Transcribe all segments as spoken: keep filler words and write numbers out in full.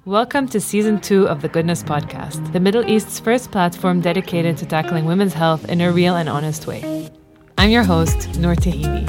Welcome to Season two of the Goodness Podcast, the Middle East's first platform dedicated to tackling women's health in a real and honest way. I'm your host, Noor Tahini.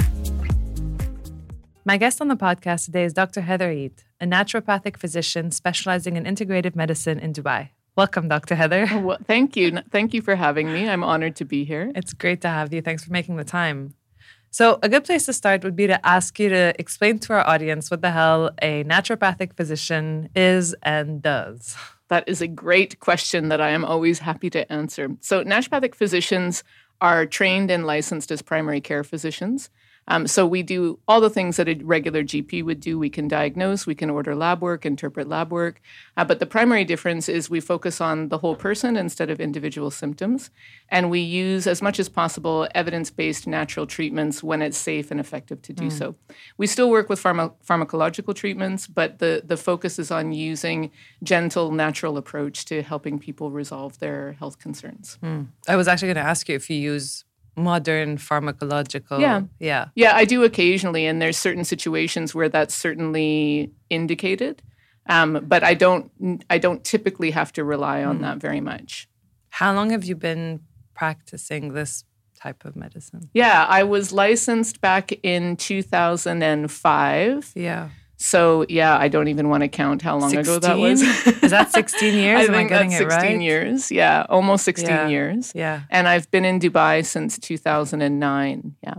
My guest on the podcast today is Doctor Heather Eid, a naturopathic physician specializing in integrative medicine in Dubai. Welcome, Doctor Heather. Oh, well, thank you. Thank you for having me. I'm honored to be here. It's great to have you. Thanks for making the time. So a good place to start would be to ask you to explain to our audience what the hell a naturopathic physician is and does. That is a great question that I am always happy to answer. So naturopathic physicians are trained and licensed as primary care physicians. Um, so we do all the things that a regular G P would do. We can diagnose, we can order lab work, interpret lab work. Uh, but the primary difference is we focus on the whole person instead of individual symptoms. And we use, as much as possible, evidence-based natural treatments when it's safe and effective to do mm. so. We still work with pharma- pharmacological treatments, but the, the focus is on using gentle, natural approach to helping people resolve their health concerns. Mm. I was actually going to ask you if you use modern pharmacological. Yeah. Yeah. Yeah, I do occasionally, and there's certain situations where that's certainly indicated. Um, but I don't I don't typically have to rely on mm. that very much. How long have you been practicing this type of medicine? Yeah, I was licensed back in two thousand five. Yeah. So, yeah, I don't even want to count how long sixteen? Ago that was. Is that sixteen years? I Am think I getting that's it right? sixteen years. Yeah, almost sixteen yeah. years. Yeah. And I've been in Dubai since two thousand nine. Yeah.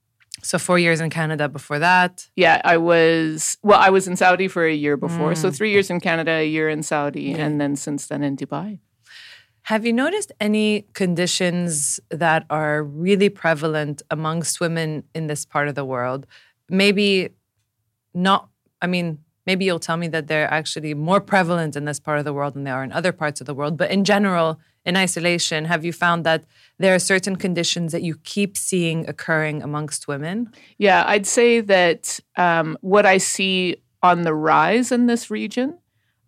So four years in Canada before that? Yeah, I was, well, I was in Saudi for a year before. Mm. So three years in Canada, a year in Saudi, yeah. and then since then in Dubai. Have you noticed any conditions that are really prevalent amongst women in this part of the world? Maybe not, I mean, maybe you'll tell me that they're actually more prevalent in this part of the world than they are in other parts of the world. But in general, in isolation, have you found that there are certain conditions that you keep seeing occurring amongst women? Yeah, I'd say that um, what I see on the rise in this region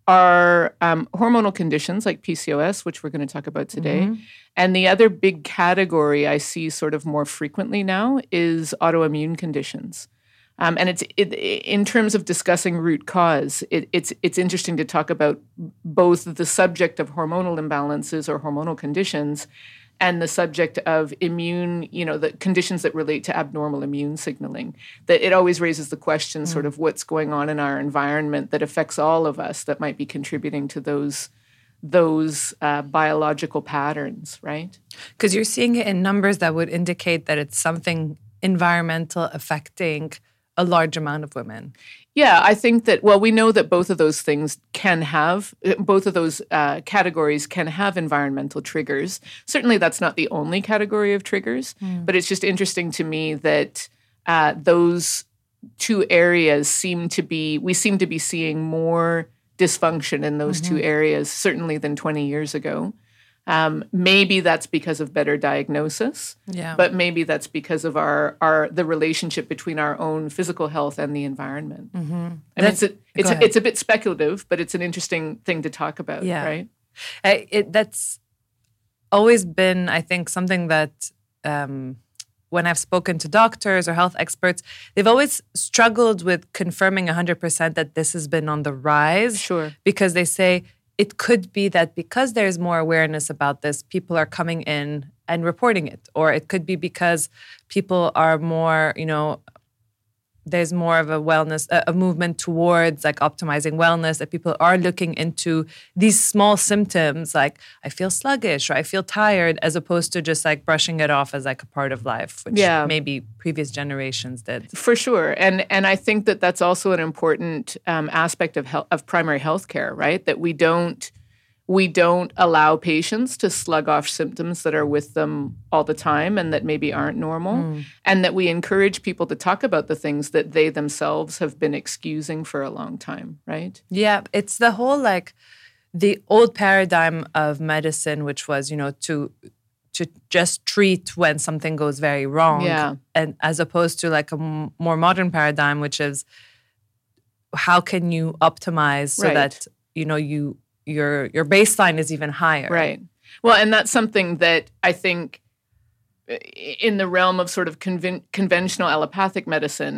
are um, hormonal conditions like P C O S, which we're going to talk about today. Mm-hmm. And the other big category I see sort of more frequently now is autoimmune conditions. Um, and it's it, in terms of discussing root cause, it, it's it's interesting to talk about both the subject of hormonal imbalances or hormonal conditions and the subject of immune, you know, the conditions that relate to abnormal immune signaling. That it always raises the question, mm. sort of what's going on in our environment that affects all of us that might be contributing to those those uh, biological patterns, right? Because you're seeing it in numbers that would indicate that it's something environmental affecting a large amount of women. Yeah, I think that, well, we know that both of those things can have, both of those uh, categories can have environmental triggers. Certainly that's not the only category of triggers, mm. but it's just interesting to me that uh, those two areas seem to be, we seem to be seeing more dysfunction in those mm-hmm. two areas, certainly than twenty years ago. Um, maybe that's because of better diagnosis, yeah. but maybe that's because of our our the relationship between our own physical health and the environment. Mm-hmm. I mean, it's a, it's a, it's a bit speculative, but it's an interesting thing to talk about, yeah. right? I, it, that's always been, I think, something that um, when I've spoken to doctors or health experts, they've always struggled with confirming one hundred percent that this has been on the rise. Sure. Because they say, it could be that because there's more awareness about this, people are coming in and reporting it. Or it could be because people are more, you know, there's more of a wellness, a, a movement towards like optimizing wellness, that people are looking into these small symptoms like I feel sluggish or I feel tired, as opposed to just like brushing it off as like a part of life, which yeah. maybe previous generations did. For sure. And and I think that that's also an important um, aspect of health, of primary health care, right? That we don't we don't allow patients to slug off symptoms that are with them all the time and that maybe aren't normal. Mm. And that we encourage people to talk about the things that they themselves have been excusing for a long time, right? Yeah, it's the whole like the old paradigm of medicine, which was, you know, to to just treat when something goes very wrong. Yeah. And as opposed to like a m- more modern paradigm, which is how can you optimize so right. that, you know, you your your baseline is even higher. Right. Well, and that's something that I think in the realm of sort of conven- conventional allopathic medicine,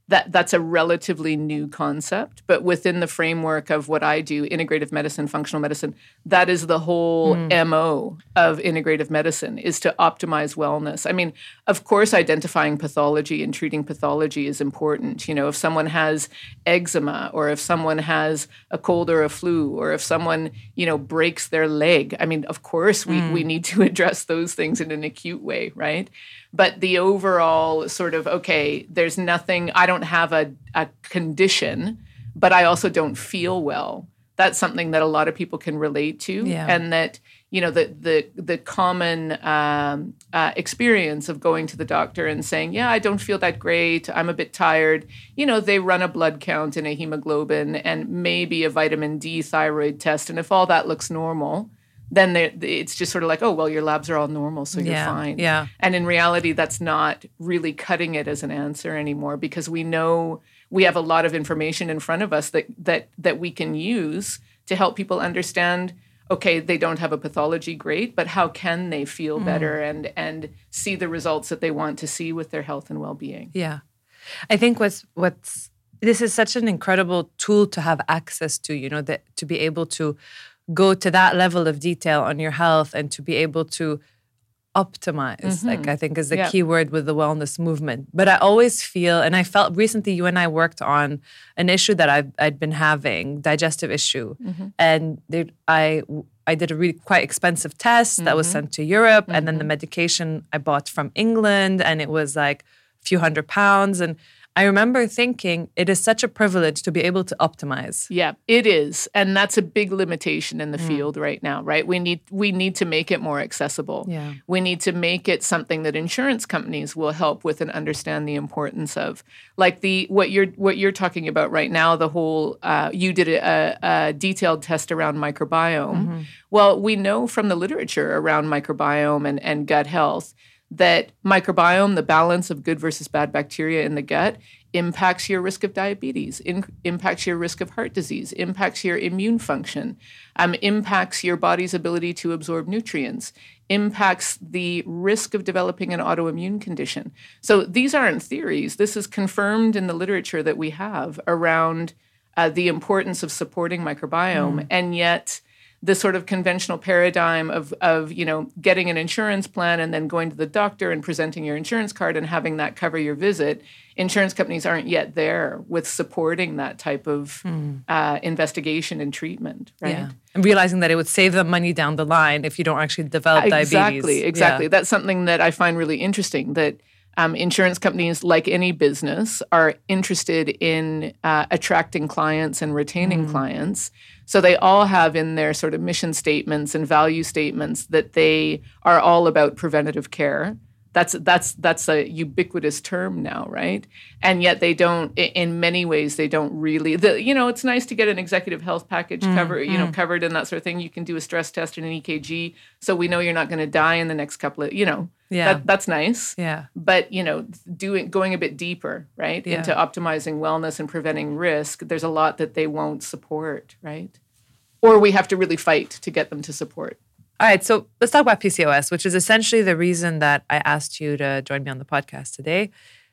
that that's a relatively new concept, but within the framework of what I do, integrative medicine, functional medicine, that is the whole mm. M O of integrative medicine, is to optimize wellness. I mean, of course, identifying pathology and treating pathology is important. You know, if someone has eczema, or if someone has a cold or a flu, or if someone, you know, breaks their leg, I mean, of course, we, mm. we need to address those things in an acute way, right? But the overall sort of, okay, there's nothing, I don't have a, a condition, but I also don't feel well. That's something that a lot of people can relate to. Yeah. And that, you know, the the the common um, uh, experience of going to the doctor and saying, yeah, I don't feel that great, I'm a bit tired. You know, they run a blood count and a hemoglobin and maybe a vitamin D thyroid test. And if all that looks normal, then it's just sort of like, oh, well, your labs are all normal, so you're yeah, fine. Yeah. And in reality, that's not really cutting it as an answer anymore, because we know we have a lot of information in front of us that that that we can use to help people understand, okay, they don't have a pathology, great, but how can they feel mm. better and and see the results that they want to see with their health and well-being? Yeah. I think what's what's this is such an incredible tool to have access to, you know, that to be able to go to that level of detail on your health and to be able to optimize, mm-hmm. like I think is the yeah. key word with the wellness movement. But I always feel, and I felt recently you and I worked on an issue that I've, I'd been having, digestive issue. Mm-hmm. And they, I I did a really quite expensive test mm-hmm. that was sent to Europe. Mm-hmm. And then the medication I bought from England, and it was like a few hundred pounds. And I remember thinking it is such a privilege to be able to optimize. Yeah, it is. And that's a big limitation in the mm. field right now, right? We need we need to make it more accessible. Yeah. We need to make it something that insurance companies will help with and understand the importance of. Like the what you're what you're talking about right now, the whole uh, you did a, a detailed test around microbiome. Mm-hmm. Well, we know from the literature around microbiome and, and gut health that microbiome, the balance of good versus bad bacteria in the gut, impacts your risk of diabetes, in, impacts your risk of heart disease, impacts your immune function, um, impacts your body's ability to absorb nutrients, impacts the risk of developing an autoimmune condition. So these aren't theories. This is confirmed in the literature that we have around uh, the importance of supporting microbiome, mm. and yet the sort of conventional paradigm of, of, you know, getting an insurance plan and then going to the doctor and presenting your insurance card and having that cover your visit, insurance companies aren't yet there with supporting that type of mm. uh, investigation and treatment, right? Yeah. And realizing that it would save them money down the line if you don't actually develop exactly, diabetes. Exactly, exactly. Yeah. That's something that I find really interesting, that Um, insurance companies, like any business, are interested in uh, attracting clients and retaining mm. clients. So they all have in their sort of mission statements and value statements that they are all about preventative care. That's that's that's a ubiquitous term now, right? And yet they don't. In many ways, they don't really. The, you know, it's nice to get an executive health package mm, cover, you mm. know, covered and that sort of thing. You can do a stress test and an E K G, so we know you're not going to die in the next couple of, you know. Yeah, that, that's nice. Yeah, but you know, doing going a bit deeper, right, yeah. into optimizing wellness and preventing risk. There's a lot that they won't support, right? Or we have to really fight to get them to support. All right, so let's talk about P C O S, which is essentially the reason that I asked you to join me on the podcast today.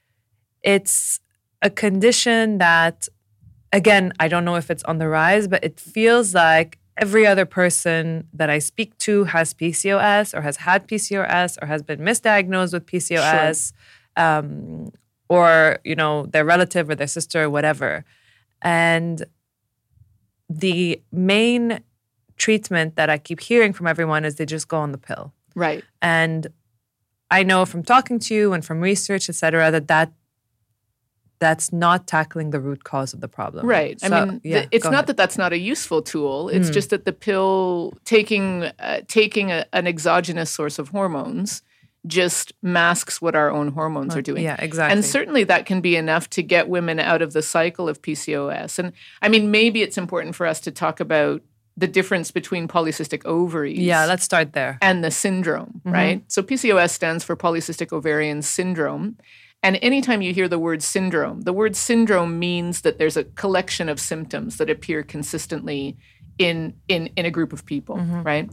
It's a condition that, again, I don't know if it's on the rise, but it feels like every other person that I speak to has P C O S or has had P C O S or has been misdiagnosed with P C O S, sure. um, or, you know, their relative or their sister or whatever. And the main treatment that I keep hearing from everyone is they just go on the pill. Right. And I know from talking to you and from research, et cetera, that, that that's not tackling the root cause of the problem. Right. So, I mean, yeah, th- it's not ahead. that that's not a useful tool. It's mm. just that the pill, taking uh, taking a, an exogenous source of hormones, just masks what our own hormones are doing. Yeah, exactly. And certainly that can be enough to get women out of the cycle of P C O S. And I mean, maybe it's important for us to talk about the difference between polycystic ovaries. Yeah, let's start there. And the syndrome, mm-hmm. right? So P C O S stands for polycystic ovarian syndrome. And anytime you hear the word syndrome, the word syndrome means that there's a collection of symptoms that appear consistently in in, in a group of people, mm-hmm. right?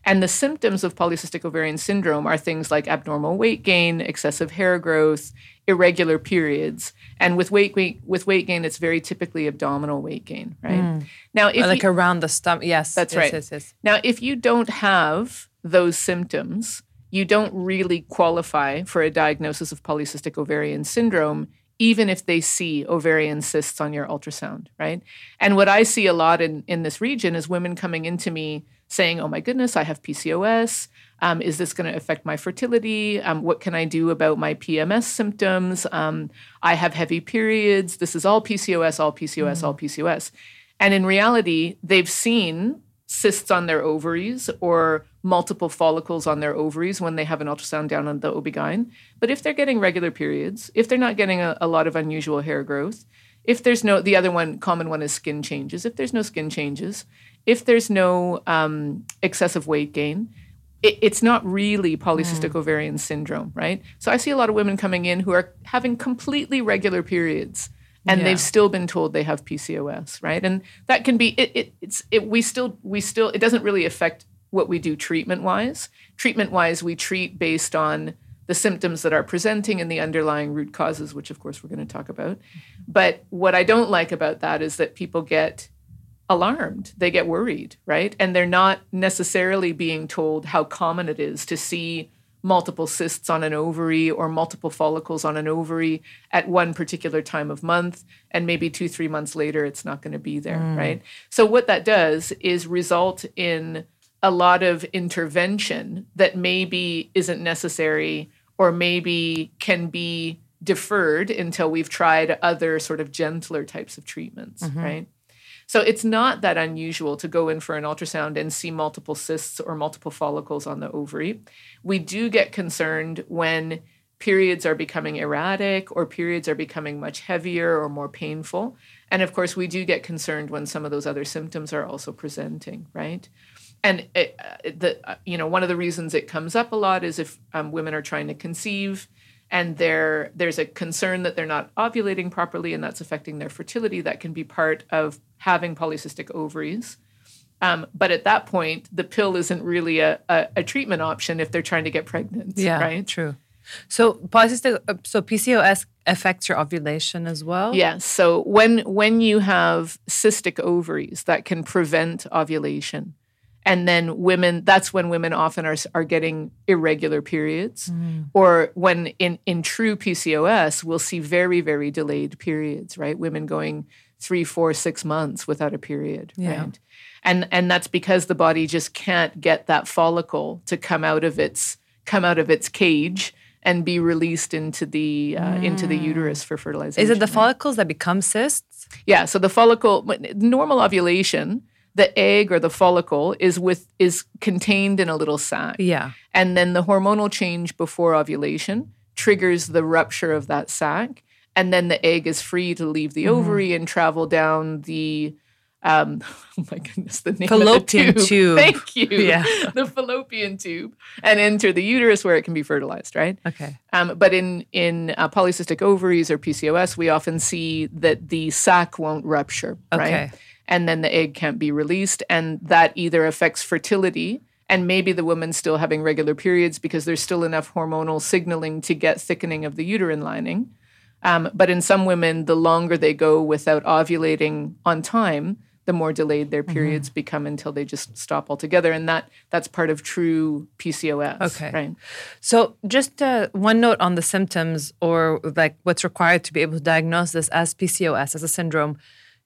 And the symptoms of polycystic ovarian syndrome are things like abnormal weight gain, excessive hair growth, irregular periods. And with weight gain, with weight gain, it's very typically abdominal weight gain, right? Mm. Now, if or like you, around the stomach, yes. That's yes, right. Yes, yes. Now, if you don't have those symptoms, you don't really qualify for a diagnosis of polycystic ovarian syndrome, even if they see ovarian cysts on your ultrasound, right? And what I see a lot in, in this region is women coming into me saying, oh my goodness, I have P C O S. Um, is this going to affect my fertility? Um, what can I do about my P M S symptoms? Um, I have heavy periods. This is all P C O S, all P C O S, mm. all P C O S. And in reality, they've seen cysts on their ovaries or multiple follicles on their ovaries when they have an ultrasound down on the O B G Y N. But if they're getting regular periods, if they're not getting a, a lot of unusual hair growth, if there's no, the other one, common one is skin changes. If there's no skin changes, if there's no um, excessive weight gain, it, it's not really polycystic mm. ovarian syndrome, right? So I see a lot of women coming in who are having completely regular periods, and yeah. they've still been told they have P C O S, right? And that can be it. it it's it. We still we still it doesn't really affect what we do treatment wise. Treatment wise, we treat based on the symptoms that are presenting and the underlying root causes, which of course we're going to talk about. But what I don't like about that is that people get alarmed. They get worried, right? And they're not necessarily being told how common it is to see multiple cysts on an ovary or multiple follicles on an ovary at one particular time of month, and maybe two, three months later, it's not going to be there, mm. right? So what that does is result in a lot of intervention that maybe isn't necessary or maybe can be deferred until we've tried other sort of gentler types of treatments, mm-hmm. right? So it's not that unusual to go in for an ultrasound and see multiple cysts or multiple follicles on the ovary. We do get concerned when periods are becoming erratic or periods are becoming much heavier or more painful. And of course, we do get concerned when some of those other symptoms are also presenting, right? And it, uh, the uh, you know one of the reasons it comes up a lot is if um, women are trying to conceive and there there's a concern that they're not ovulating properly and that's affecting their fertility. That can be part of having polycystic ovaries. Um, but at that point, the pill isn't really a, a, a treatment option if they're trying to get pregnant, yeah, right? True. So polycystic, so P C O S affects your ovulation as well? Yes. So when when you have cystic ovaries, that can prevent ovulation. And then women, that's when women often are are getting irregular periods. Mm. Or when in, in true P C O S, we'll see very, very delayed periods, right? Women going three, four, six months without a period, yeah. right? And and that's because the body just can't get that follicle to come out of its come out of its cage and be released into the uh, mm. into the uterus for fertilization. Is it the right? follicles that become cysts? Yeah. So the follicle, normal ovulation, the egg or the follicle is with is contained in a little sac. Yeah. And then the hormonal change before ovulation triggers the rupture of that sac. And then the egg is free to leave the mm-hmm. ovary and travel down the, um, oh my goodness, the name fallopian of the tube. tube. Thank you. Yeah. The fallopian tube and enter the uterus where it can be fertilized, right? Okay. Um, but in, in uh, polycystic ovaries or P C O S, we often see that the sac won't rupture, okay. right? And then the egg can't be released. And that either affects fertility and maybe the woman's still having regular periods because there's still enough hormonal signaling to get thickening of the uterine lining. Um, but in some women, the longer they go without ovulating on time, the more delayed their periods mm-hmm. become until they just stop altogether. And that that's part of true P C O S. Okay. Right? So just uh, one note on the symptoms or like what's required to be able to diagnose this as P C O S, as a syndrome.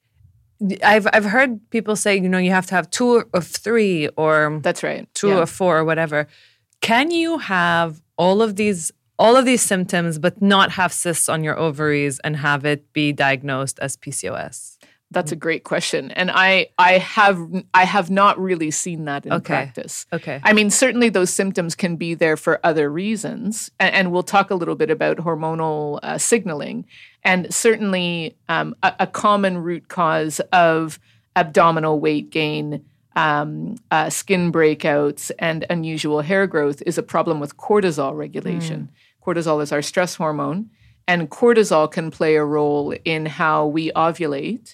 I've I've heard people say, you know, you have to have two of three or that's right, two yeah. of four or whatever. Can you have all of these all of these symptoms but not have cysts on your ovaries and have it be diagnosed as P C O S? That's a great question, and I I have I have not really seen that in okay. practice. Okay, I mean, certainly those symptoms can be there for other reasons, and, and we'll talk a little bit about hormonal uh, signaling. And certainly, um, a, a common root cause of abdominal weight gain, um, uh, skin breakouts, and unusual hair growth is a problem with cortisol regulation. Mm. Cortisol is our stress hormone, and cortisol can play a role in how we ovulate.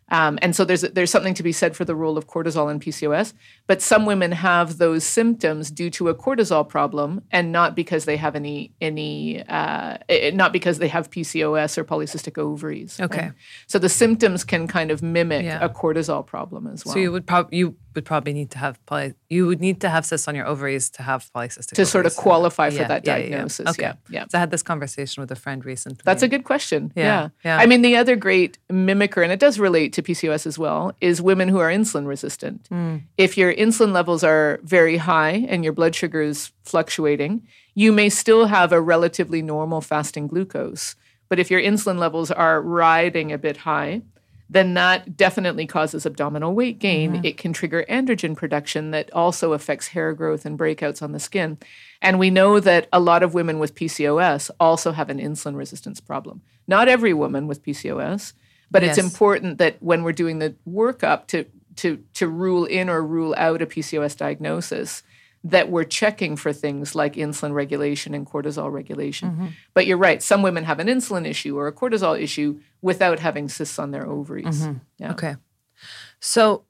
Um, and so there's there's something to be said for the role of cortisol in P C O S. But some women have those symptoms due to a cortisol problem, and not because they have any any uh, not because they have P C O S or polycystic ovaries. Okay. Right? So the symptoms can kind of mimic Yeah. a cortisol problem as well. So you would probably you would probably need to have poly- you would need to have cysts on your ovaries to have polycystic to ovaries. sort of qualify for Yeah, that yeah, yeah, yeah. diagnosis. Okay. Yeah, yeah. So I had this conversation with a friend recently. That's a good question. Yeah, Yeah. yeah. I mean, the other great mimicker, and it does relate to P C O S as well, is women who are insulin resistant. Mm. If your insulin levels are very high and your blood sugar is fluctuating, you may still have a relatively normal fasting glucose. But if your insulin levels are riding a bit high, then that definitely causes abdominal weight gain. Mm-hmm. It can trigger androgen production that also affects hair growth and breakouts on the skin. And we know that a lot of women with P C O S also have an insulin resistance problem. Not every woman with P C O S, but Yes. it's important that when we're doing the workup to, to, to rule in or rule out a P C O S diagnosis, that we're checking for things like insulin regulation and cortisol regulation. Mm-hmm. But you're right, some women have an insulin issue or a cortisol issue without having cysts on their ovaries. Mhm. Yeah. Okay. So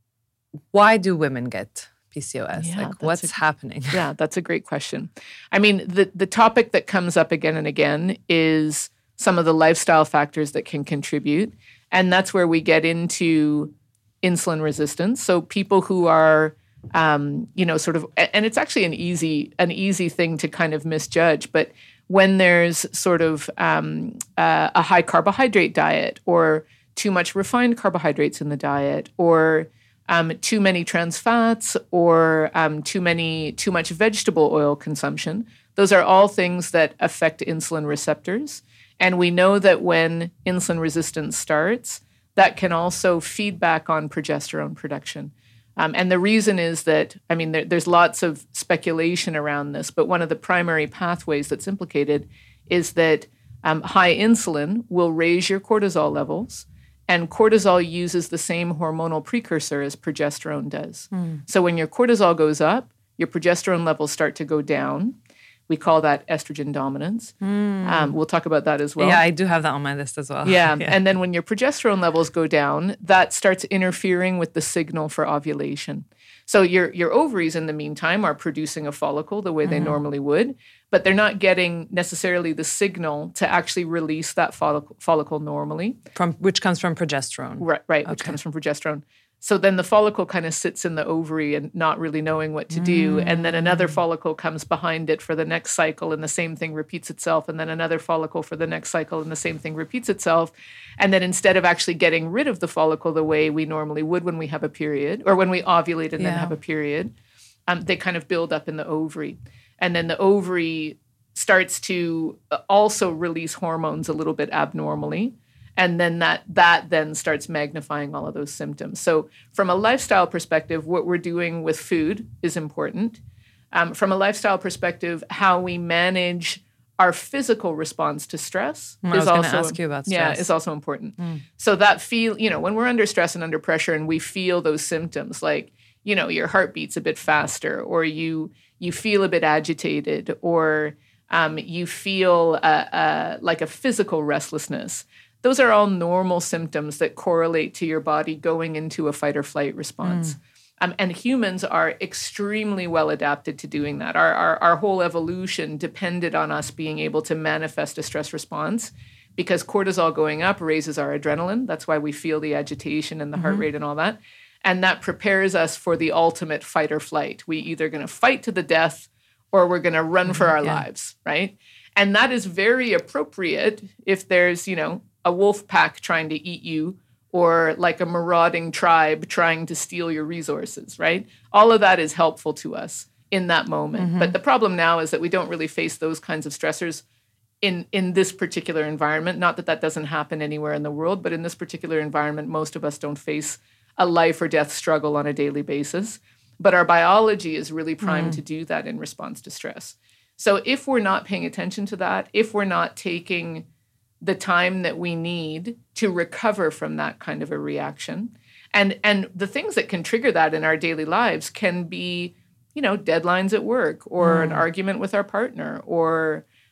why do women get P C O S? Yeah, like that's what's a- happening? Yeah, that's a great question. I mean, the, the topic that comes up again and again is some of the lifestyle factors that can contribute. And that's where we get into insulin resistance. So people who are, um, you know, sort of, and it's actually an easy, an easy thing to kind of misjudge, but when there's sort of um, uh, a high carbohydrate diet or too much refined carbohydrates in the diet or um, too many trans fats or um, too many, too much vegetable oil consumption, those are all things that affect insulin receptors. And we know that when insulin resistance starts, that can also feed back on progesterone production. Um, and the reason is that, I mean, there, there's lots of speculation around this, but one of the primary pathways that's implicated is that um, high insulin will raise your cortisol levels, and cortisol uses the same hormonal precursor as progesterone does. Mm. So when your cortisol goes up, your progesterone levels start to go down. We call that estrogen dominance. Mm. Um, we'll talk about that as well. Yeah, I do have that on my list as well. Yeah. And then when your progesterone levels go down, that starts interfering with the signal for ovulation. So your your ovaries in the meantime are producing a follicle the way they Mhm. normally would, but they're not getting necessarily the signal to actually release that follicle, follicle normally. From which comes from progesterone. Right, right, which Okay. comes from progesterone. So then the follicle kind of sits in the ovary and not really knowing what to do. And then another Mm. follicle comes behind it for the next cycle, and the same thing repeats itself. And then another follicle for the next cycle, and the same thing repeats itself. And then instead of actually getting rid of the follicle the way we normally would when we have a period, or when we ovulate and then Yeah. have a period, um, they kind of build up in the ovary. And then the ovary starts to also release hormones a little bit abnormally. And then that that then starts magnifying all of those symptoms. So from a lifestyle perspective, what we're doing with food is important. Um, from a lifestyle perspective, how we manage our physical response to stress I is was going also to ask you about yeah, stress. is also important. Mm. So that feel, you know, when we're under stress and under pressure and we feel those symptoms, like, you know, your heart beats a bit faster, or you you feel a bit agitated, or um, you feel uh, uh, like a physical restlessness. Those are all normal symptoms that correlate to your body going into a fight or flight response. Mm. Um, and humans are extremely well adapted to doing that. Our, our, our whole evolution depended on us being able to manifest a stress response, because cortisol going up raises our adrenaline. That's why we feel the agitation and the heart Mhm. rate and all that. And that prepares us for the ultimate fight or flight. We either going to fight to the death or we're going to run for our Yeah. lives, right? And that is very appropriate if there's, you know, a wolf pack trying to eat you, or like a marauding tribe trying to steal your resources, right? All of that is helpful to us in that moment. Mhm. But the problem now is that we don't really face those kinds of stressors in, in this particular environment. Not that that doesn't happen anywhere in the world, but in this particular environment, most of us don't face a life or death struggle on a daily basis. But our biology is really primed Mm. to do that in response to stress. So if we're not paying attention to that, if we're not taking the time that we need to recover from that kind of a reaction. And and the things that can trigger that in our daily lives can be, you know, deadlines at work, or Mm. an argument with our partner, or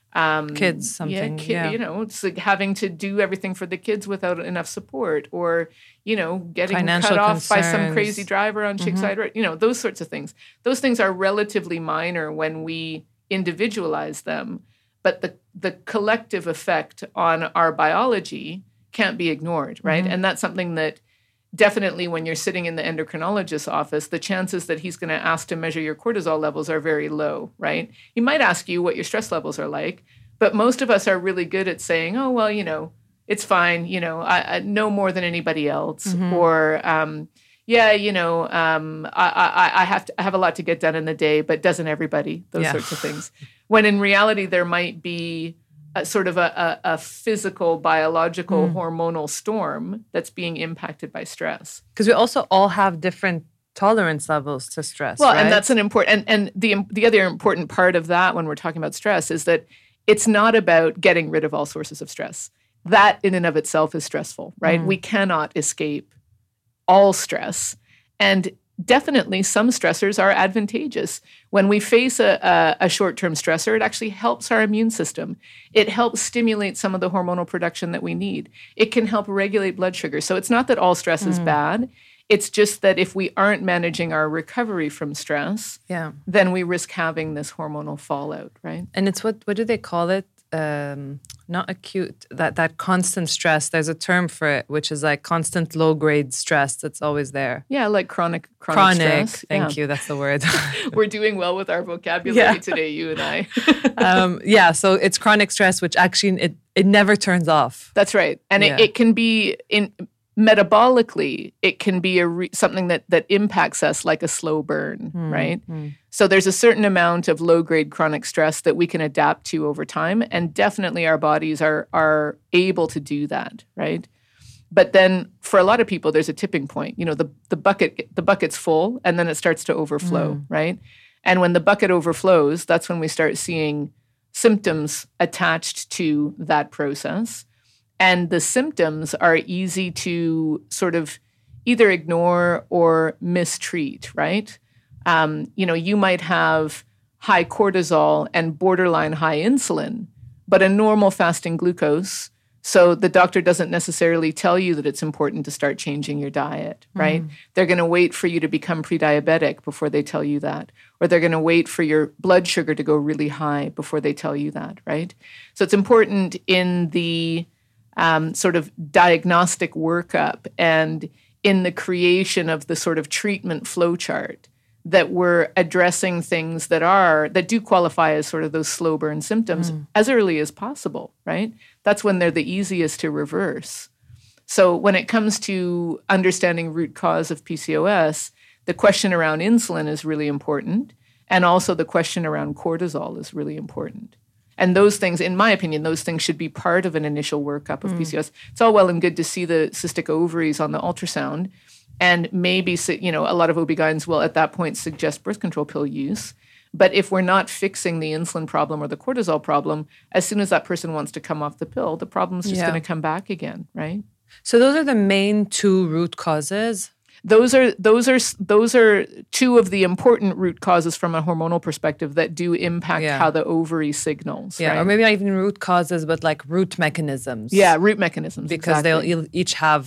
Um, kids, something. Yeah, ki- yeah. you know, it's like having to do everything for the kids without enough support, or you know, getting Financial cut off concerns. by some crazy driver on Checkside Road. You know, those sorts of things. Those things are relatively minor when we individualize them, but the the collective effect on our biology can't be ignored, right? Mm-hmm. And that's something that definitely when you're sitting in the endocrinologist's office, the chances that he's going to ask to measure your cortisol levels are very low, right? He might ask you what your stress levels are like, but most of us are really good at saying, oh, well, you know, it's fine, you know, I, I know more than anybody else, mm-hmm. or um, yeah, you know, um, I, I, I have to I have a lot to get done in the day, but doesn't everybody? Those yeah. sorts of things. When in reality, there might be a sort of a, a, a physical, biological, mm. hormonal storm that's being impacted by stress. Because we also all have different tolerance levels to stress. Well, right? and that's an important, and, and the the other important part of that when we're talking about stress is that it's not about getting rid of all sources of stress. That in and of itself is stressful, right? Mm. We cannot escape all stress. And definitely some stressors are advantageous. When we face a, a, a short-term stressor, it actually helps our immune system. It helps stimulate some of the hormonal production that we need. It can help regulate blood sugar. So it's not that all stress mm. is bad. It's just that if we aren't managing our recovery from stress, yeah. then we risk having this hormonal fallout, right? And it's what, what do they call it? Um, not acute, that, that constant stress. There's a term for it, which is like constant low-grade stress that's always there. Yeah, like chronic chronic, chronic stress. Thank yeah. you, that's the word. We're doing well with our vocabulary yeah. today, you and I. um, yeah, so it's chronic stress, which actually, it, it never turns off. That's right. And yeah. it, it can be in... metabolically, it can be a re- something that that impacts us like a slow burn, mm, right? Mm. So there's a certain amount of low-grade chronic stress that we can adapt to over time, and definitely our bodies are are able to do that, right? But then for a lot of people, there's a tipping point. You know, the the bucket the bucket's full, and then it starts to overflow, mm. right? And when the bucket overflows, that's when we start seeing symptoms attached to that process. And the symptoms are easy to sort of either ignore or mistreat, right? Um, you know, you might have high cortisol and borderline high insulin, but a normal fasting glucose. So the doctor doesn't necessarily tell you that it's important to start changing your diet, right? Mm. They're going to wait for you to become pre-diabetic before they tell you that. Or they're going to wait for your blood sugar to go really high before they tell you that, right? So it's important in the Um, sort of diagnostic workup and in the creation of the sort of treatment flowchart that we're addressing things that are, that do qualify as sort of those slow burn symptoms mm. as early as possible, right? That's when they're the easiest to reverse. So when it comes to understanding root cause of P C O S, the question around insulin is really important. And also the question around cortisol is really important. And those things, in my opinion, those things should be part of an initial workup of mm. P C O S. It's all well and good to see the cystic ovaries on the ultrasound. And maybe, you know, a lot of O B G Y Ns will at that point suggest birth control pill use. But if we're not fixing the insulin problem or the cortisol problem, as soon as that person wants to come off the pill, the problem's just yeah. going to come back again, right? So those are the main two root causes? Those are those are those are two of the important root causes from a hormonal perspective that do impact yeah. how the ovary signals. Yeah, right? Or maybe not even root causes, but like root mechanisms. Yeah, root mechanisms. Because exactly. they'll each have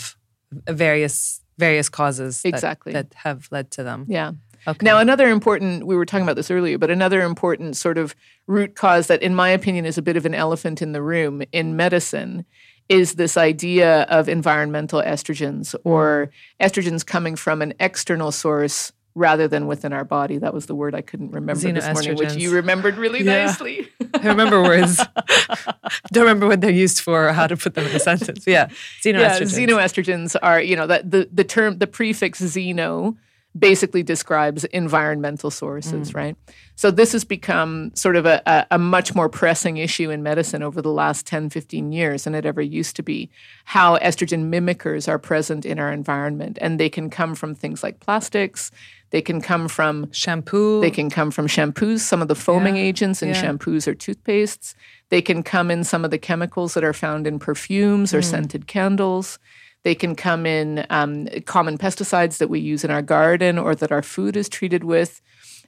various various causes exactly. that, that have led to them. Yeah. Okay. Now, another important, we were talking about this earlier, but another important sort of root cause that, in my opinion, is a bit of an elephant in the room in medicine is this idea of environmental estrogens or estrogens coming from an external source rather than within our body. That was the word I couldn't remember this morning, which you remembered really yeah. nicely. I remember words. Don't remember what they're used for or how to put them in a sentence. Yeah, xenoestrogens. Yeah, xenoestrogens are, you know, that the, the term, the prefix xeno basically describes environmental sources, mm. right? So this has become sort of a, a, a much more pressing issue in medicine over the last ten, fifteen years than it ever used to be, how estrogen mimickers are present in our environment. And they can come from things like plastics, they can come from shampoo, they can come from shampoos, some of the foaming yeah. agents in yeah. shampoos or toothpastes. They can come in some of the chemicals that are found in perfumes or mm. scented candles. They can come in um, common pesticides that we use in our garden or that our food is treated with.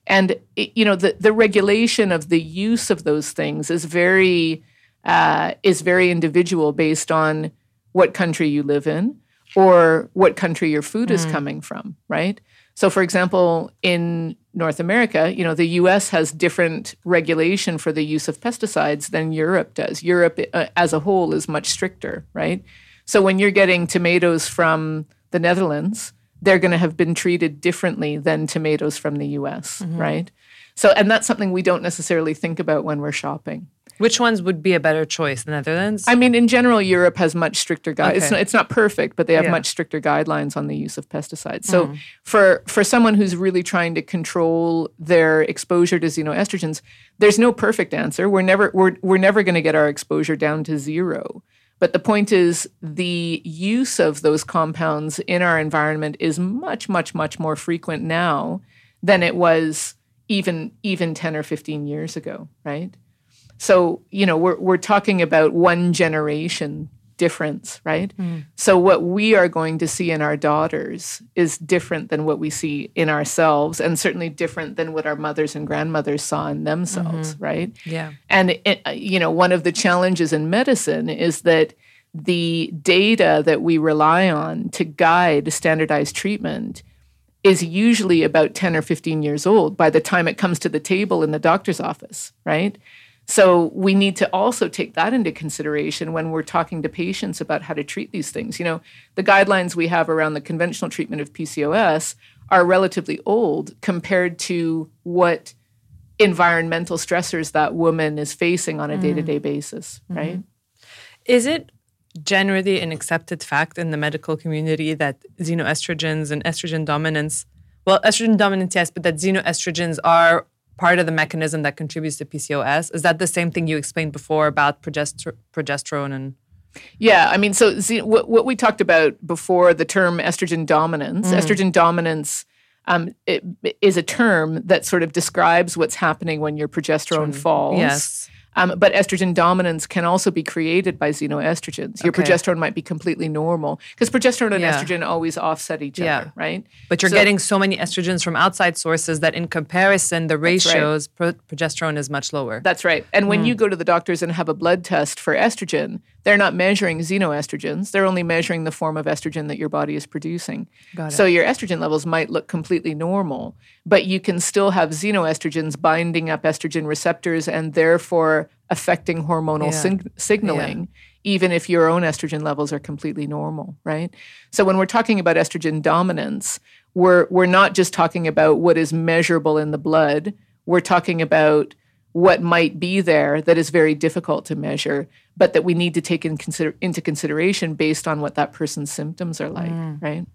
And, it, you know, the, the regulation of the use of those things is very, uh, is very individual based on what country you live in or what country your food mm. is coming from, right? So, for example, in North America, you know, the U S has different regulation for the use of pesticides than Europe does. Europe uh, as a whole is much stricter, right? So when you're getting tomatoes from the Netherlands, they're going to have been treated differently than tomatoes from the U S, mm-hmm. right? So, and that's something we don't necessarily think about when we're shopping. Which ones would be a better choice? The Netherlands? I mean, in general, Europe has much stricter guidelines. Okay. It's, not, it's not perfect, but they have yeah. much stricter guidelines on the use of pesticides. So mm. for, for someone who's really trying to control their exposure to xenoestrogens, there's no perfect answer. We're never, we're, we're never going to get our exposure down to zero. But the point is the use of those compounds in our environment is much, much, much more frequent now than it was even, even ten or fifteen years ago, right? So, you know, we're we're talking about one generation difference, right? Mm. So what we are going to see in our daughters is different than what we see in ourselves, and certainly different than what our mothers and grandmothers saw in themselves, mm-hmm. right? Yeah. And, it, you know, one of the challenges in medicine is that the data that we rely on to guide standardized treatment is usually about ten or fifteen years old by the time it comes to the table in the doctor's office, right? So we need to also take that into consideration when we're talking to patients about how to treat these things. You know, the guidelines we have around the conventional treatment of P C O S are relatively old compared to what environmental stressors that woman is facing on a day-to-day basis, right? Mm-hmm. Is it generally an accepted fact in the medical community that xenoestrogens and estrogen dominance, well, estrogen dominance, yes, but that xenoestrogens are part of the mechanism that contributes to P C O S? Is that the same thing you explained before about progester- progesterone and... Yeah, I mean, so z- what, what we talked about before, the term estrogen dominance, mm. estrogen dominance um, it, is a term that sort of describes what's happening when your progesterone falls. Yes. Um, but estrogen dominance can also be created by xenoestrogens. Your Okay. progesterone might be completely normal because progesterone and Yeah. estrogen always offset each Yeah. other, right? But you're So- getting so many estrogens from outside sources that in comparison, the right. ratios, pro- progesterone is much lower. That's right. And when Mm. you go to the doctors and have a blood test for estrogen, they're not measuring xenoestrogens. They're only measuring the form of estrogen that your body is producing. Got it. So your estrogen levels might look completely normal, but you can still have xenoestrogens binding up estrogen receptors and therefore affecting hormonal Yeah. sig- signaling, even if your own estrogen levels are completely normal, right? So when we're talking about estrogen dominance, we're we're not just talking about what is measurable in the blood. We're talking about what might be there that is very difficult to measure, but that we need to take in consider- into consideration based on what that person's symptoms are like, Mm. right?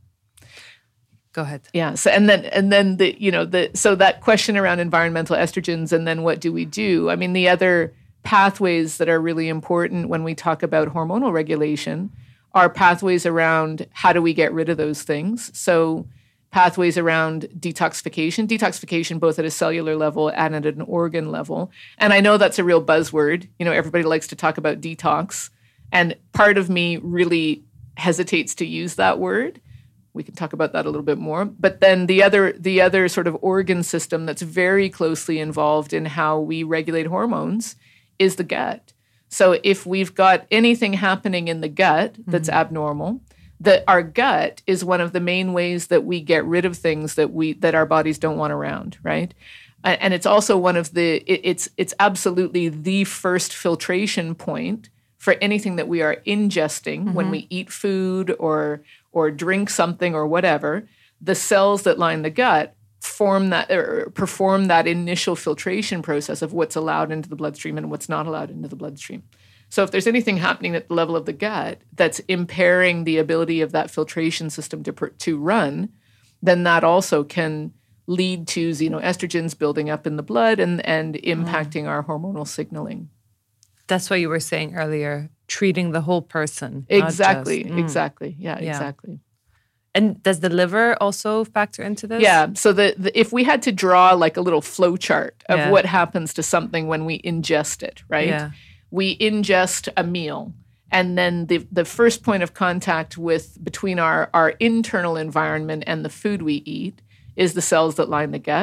Go ahead. Yeah. So and then and then the you know the so that question around environmental estrogens and then what do we do? I mean, the other pathways that are really important when we talk about hormonal regulation are pathways around how do we get rid of those things. So pathways around detoxification, detoxification both at a cellular level and at an organ level. And I know that's a real buzzword. You know, everybody likes to talk about detox. And part of me really hesitates to use that word. We can talk about that a little bit more. But then the other the other sort of organ system that's very closely involved in how we regulate hormones is the gut. So if we've got anything happening in the gut that's mm-hmm. abnormal, that our gut is one of the main ways that we get rid of things that we that our bodies don't want around, right? And it's also one of the it, it's it's absolutely the first filtration point for anything that we are ingesting mm-hmm. when we eat food or or drink something or whatever. The cells that line the gut form that or perform that initial filtration process of what's allowed into the bloodstream and what's not allowed into the bloodstream. So if there's anything happening at the level of the gut that's impairing the ability of that filtration system to to run, then that also can lead to xenoestrogens building up in the blood and, and impacting mm. our hormonal signaling. That's what you were saying earlier, treating the whole person. Exactly, just, mm. exactly. Yeah, yeah, exactly. And does the liver also factor into this? Yeah. So the, the if we had to draw like a little flow chart of yeah. what happens to something when we ingest it, right? Yeah. We ingest a meal, and then the the first point of contact with between our, our internal environment and the food we eat is the cells that line the gut.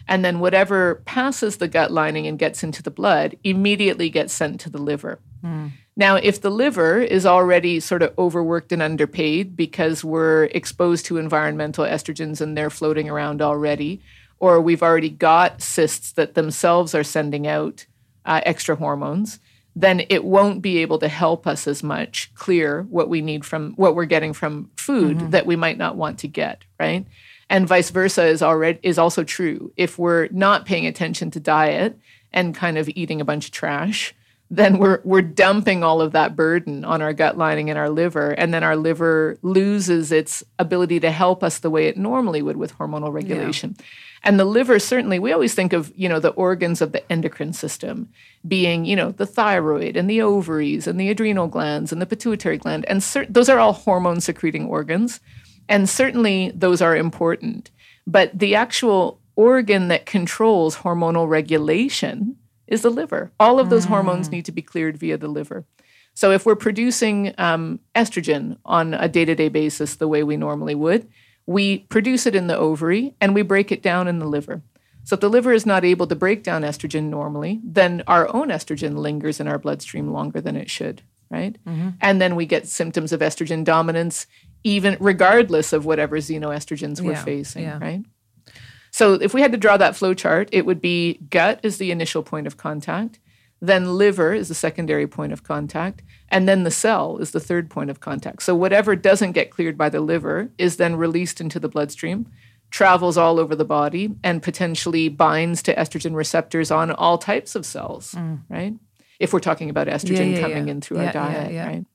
And then whatever passes the gut lining and gets into the blood immediately gets sent to the liver. Mm. Now, if the liver is already sort of overworked and underpaid because we're exposed to environmental estrogens and they're floating around already, or we've already got cysts that themselves are sending out uh, extra hormones, then it won't be able to help us as much clear what we need from what we're getting from food mm-hmm. that we might not want to get, right? And vice versa is already is also true. If we're not paying attention to diet and kind of eating a bunch of trash, then we're we're dumping all of that burden on our gut lining and our liver, and then our liver loses its ability to help us the way it normally would with hormonal regulation. Yeah. And the liver, certainly, we always think of, you know, the organs of the endocrine system being, you know, the thyroid and the ovaries and the adrenal glands and the pituitary gland. And cer- those are all hormone-secreting organs. And certainly those are important. But the actual organ that controls hormonal regulation is the liver. All of those mm. hormones need to be cleared via the liver. So if we're producing um, estrogen on a day-to-day basis the way we normally would, we produce it in the ovary and we break it down in the liver. So if the liver is not able to break down estrogen normally, then our own estrogen lingers in our bloodstream longer than it should, right? Mm-hmm. And then we get symptoms of estrogen dominance, even regardless of whatever xenoestrogens we're yeah, facing, yeah. right? So if we had to draw that flow chart, it would be gut is the initial point of contact, then liver is the secondary point of contact, and then the cell is the third point of contact. So whatever doesn't get cleared by the liver is then released into the bloodstream, travels all over the body, and potentially binds to estrogen receptors on all types of cells, mm. right? If we're talking about estrogen yeah, yeah, coming yeah. in through yeah, our diet, yeah, yeah. right?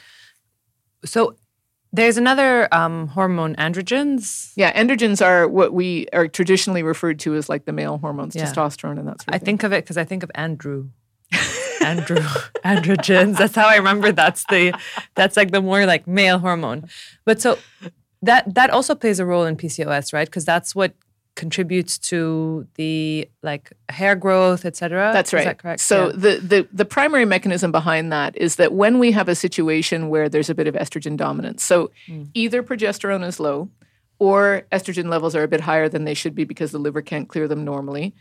So there's another um, hormone, androgens. Yeah, androgens are what we are traditionally referred to as like the male hormones, yeah. testosterone and that sort of I thing. think of it because I think of Andrew. Andrew, androgens. That's how I remember. That's the, that's like the more like male hormone. But so that that also plays a role in P C O S, right? Because that's what contributes to the like hair growth, et cetera. That's right. Is that correct? So yeah. the, the the primary mechanism behind that is that when we have a situation where there's a bit of estrogen dominance, so mm. either progesterone is low or estrogen levels are a bit higher than they should be because the liver can't clear them normally,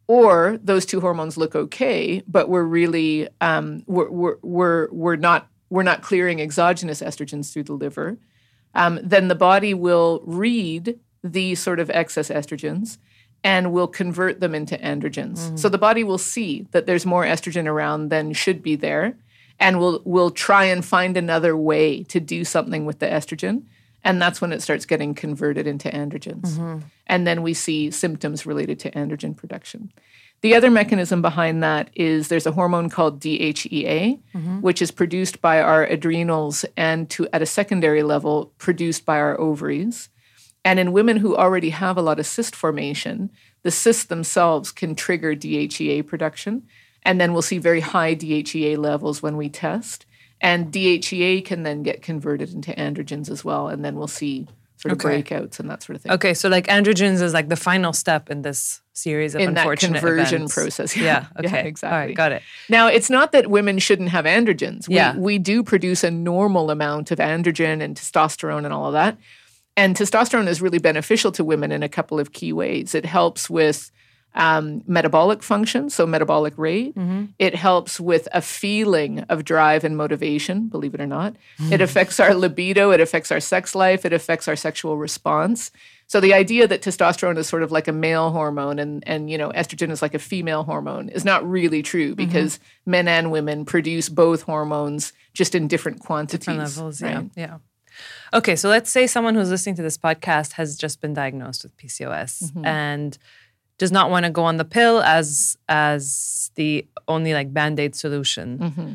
or those two hormones look okay, but we're really um, we're, we're we're we're not we're not clearing exogenous estrogens through the liver, um, then the body will read the sort of excess estrogens and will convert them into androgens. Mm. So the body will see that there's more estrogen around than should be there, and will will try and find another way to do something with the estrogen. And that's when it starts getting converted into androgens. Mm-hmm. And then we see symptoms related to androgen production. The other mechanism behind that is there's a hormone called D H E A, mm-hmm. which is produced by our adrenals and to at a secondary level produced by our ovaries. And in women who already have a lot of cyst formation, the cysts themselves can trigger D H E A production. And then we'll see very high D H E A levels when we test. And D H E A can then get converted into androgens as well. And then we'll see sort of okay. breakouts and that sort of thing. Okay, so like androgens is like the final step in this series of in unfortunate that conversion events. process. Yeah, yeah okay. Yeah, exactly. All right, got it. Now, it's not that women shouldn't have androgens. We, yeah. we do produce a normal amount of androgen and testosterone and all of that. And testosterone is really beneficial to women in a couple of key ways. It helps with um, metabolic function, so metabolic rate. Mm-hmm. It helps with a feeling of drive and motivation, believe it or not. Mm. It affects our libido. It affects our sex life. It affects our sexual response. So the idea that testosterone is sort of like a male hormone and, and you know, estrogen is like a female hormone is not really true because mm-hmm. men and women produce both hormones just in different quantities. Different levels, right? yeah. yeah. Okay, so let's say someone who's listening to this podcast has just been diagnosed with P C O S mm-hmm. and does not want to go on the pill as as the only like Band-Aid solution. Mm-hmm.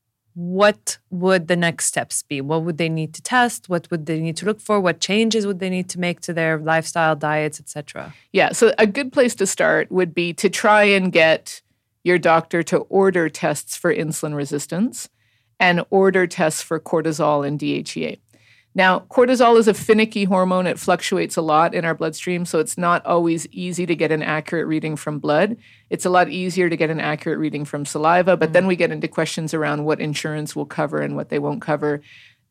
What would the next steps be? What would they need to test? What would they need to look for? What changes would they need to make to their lifestyle, diets, et cetera? Yeah, so a good place to start would be to try and get your doctor to order tests for insulin resistance and order tests for cortisol and D H E A. Now, cortisol is a finicky hormone. It fluctuates a lot in our bloodstream, so it's not always easy to get an accurate reading from blood. It's a lot easier to get an accurate reading from saliva, but mm. then we get into questions around what insurance will cover and what they won't cover. It's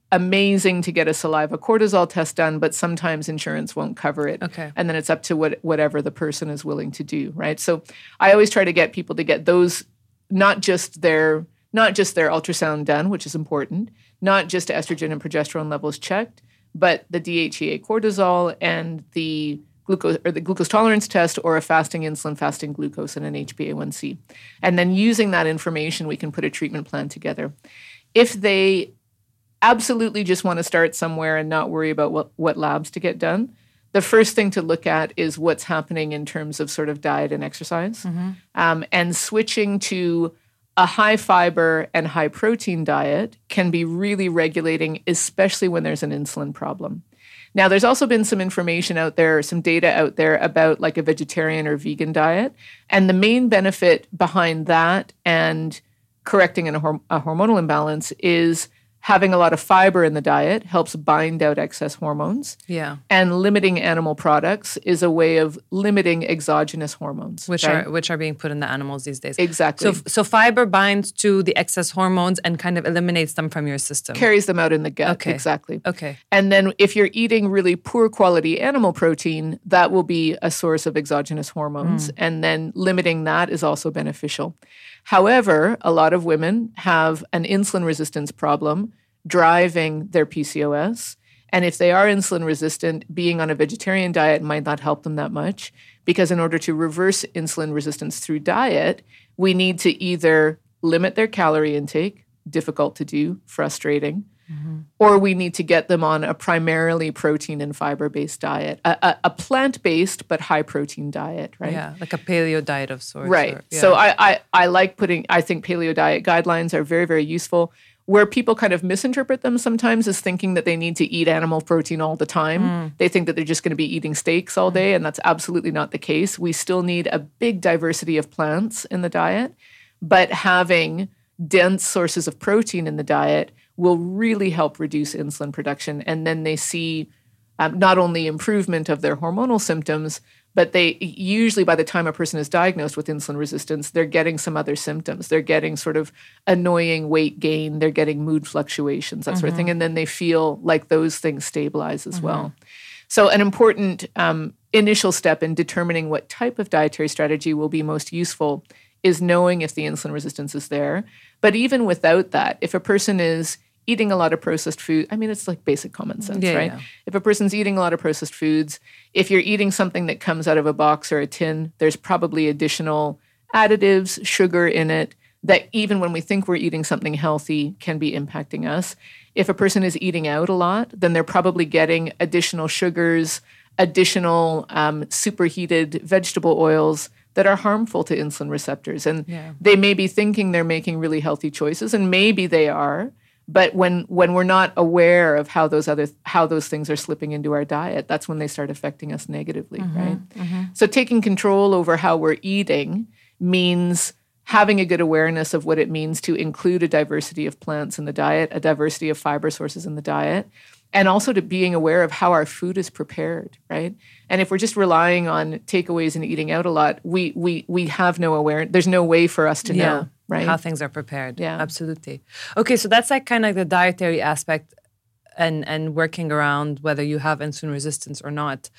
amazing to get a saliva cortisol test done, but sometimes insurance won't cover it. Okay. And then it's up to what, whatever the person is willing to do, right? So I always try to get people to get those, not just their not just their ultrasound done, which is important, not just estrogen and progesterone levels checked, but the D H E A cortisol and the glucose or the glucose tolerance test or a fasting insulin, fasting glucose, and an H b A one c. And then using that information, we can put a treatment plan together. If they absolutely just want to start somewhere and not worry about what, what labs to get done, the first thing to look at is what's happening in terms of sort of diet and exercise. Mm-hmm. Um, and switching to a high fiber and high protein diet can be really regulating, especially when there's an insulin problem. Now, there's also been some information out there, some data out there about like a vegetarian or vegan diet. And the main benefit behind that and correcting an, a hormonal imbalance is having a lot of fiber in the diet helps bind out excess hormones. Yeah. And limiting animal products is a way of limiting exogenous hormones. Which right? are which are being put in the animals these days. Exactly. So so fiber binds to the excess hormones and kind of eliminates them from your system. Carries them out in the gut. Okay. Exactly. Okay. And then if you're eating really poor quality animal protein, that will be a source of exogenous hormones. Mm. And then limiting that is also beneficial. However, a lot of women have an insulin resistance problem driving their P C O S. And if they are insulin resistant, being on a vegetarian diet might not help them that much, because in order to reverse insulin resistance through diet, we need to either limit their calorie intake, difficult to do, frustrating, mm-hmm. or we need to get them on a primarily protein and fiber-based diet, a, a, a plant-based but high-protein diet, right? Yeah, like a paleo diet of sorts. Right. Or, yeah. So I, I, I like putting, I think paleo diet guidelines are very, very useful. Where people kind of misinterpret them sometimes is thinking that they need to eat animal protein all the time. Mm. They think that they're just going to be eating steaks all day, and that's absolutely not the case. We still need a big diversity of plants in the diet, but having dense sources of protein in the diet will really help reduce insulin production. And then they see um, not only improvement of their hormonal symptoms, but they usually, by the time a person is diagnosed with insulin resistance, they're getting some other symptoms. They're getting sort of annoying weight gain. They're getting mood fluctuations, that mm-hmm. sort of thing. And then they feel like those things stabilize as mm-hmm. well. So an important um, initial step in determining what type of dietary strategy will be most useful is knowing if the insulin resistance is there. But even without that, if a person is eating a lot of processed food, I mean, it's like basic common sense, yeah, right? Yeah. If a person's eating a lot of processed foods, if you're eating something that comes out of a box or a tin, there's probably additional additives, sugar in it, that even when we think we're eating something healthy can be impacting us. If a person is eating out a lot, then they're probably getting additional sugars, additional um, superheated vegetable oils that are harmful to insulin receptors. And yeah. they may be thinking they're making really healthy choices, and maybe they are. But when when we're not aware of how those other how those things are slipping into our diet, that's when they start affecting us negatively, mm-hmm, right? Mm-hmm. So taking control over how we're eating means having a good awareness of what it means to include a diversity of plants in the diet, a diversity of fiber sources in the diet, and also to being aware of how our food is prepared, right? And if we're just relying on takeaways and eating out a lot, we we we have no awareness. There's no way for us to yeah. know. Right. How things are prepared. Yeah. Absolutely. Okay, so that's like kind of the dietary aspect and, and working around whether you have insulin resistance or not.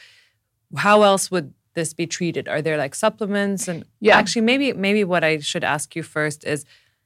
How else would this be treated? Are there like supplements? And yeah. actually, maybe maybe what I should ask you first is,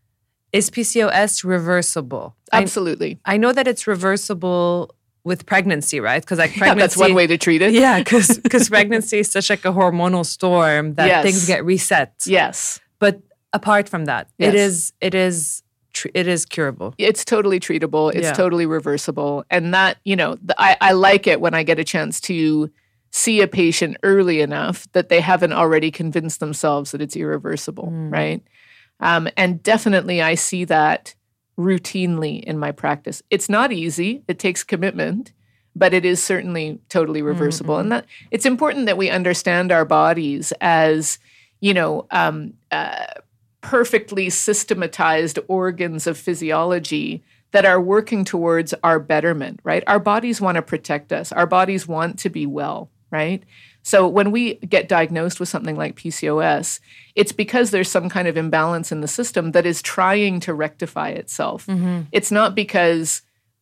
is P C O S reversible? Absolutely. I, I know that it's reversible with pregnancy, right? Because like pregnancy, yeah, that's one way to treat it. Yeah, because because pregnancy is such like a hormonal storm that yes. things get reset. Yes. But apart from that, yes. it is it is it is curable. It's totally treatable. It's yeah. totally reversible, and that you know, the, I I like it when I get a chance to see a patient early enough that they haven't already convinced themselves that it's irreversible, mm. right? Um, and definitely, I see that routinely in my practice. It's not easy. It takes commitment, but it is certainly totally reversible. Mm-hmm. And that it's important that we understand our bodies as you know. Um, uh, perfectly systematized organs of physiology that are working towards our betterment, right? Our bodies want to protect us. Our bodies want to be well, right? So when we get diagnosed with something like P C O S, it's because there's some kind of imbalance in the system that is trying to rectify itself. Mm-hmm. It's not because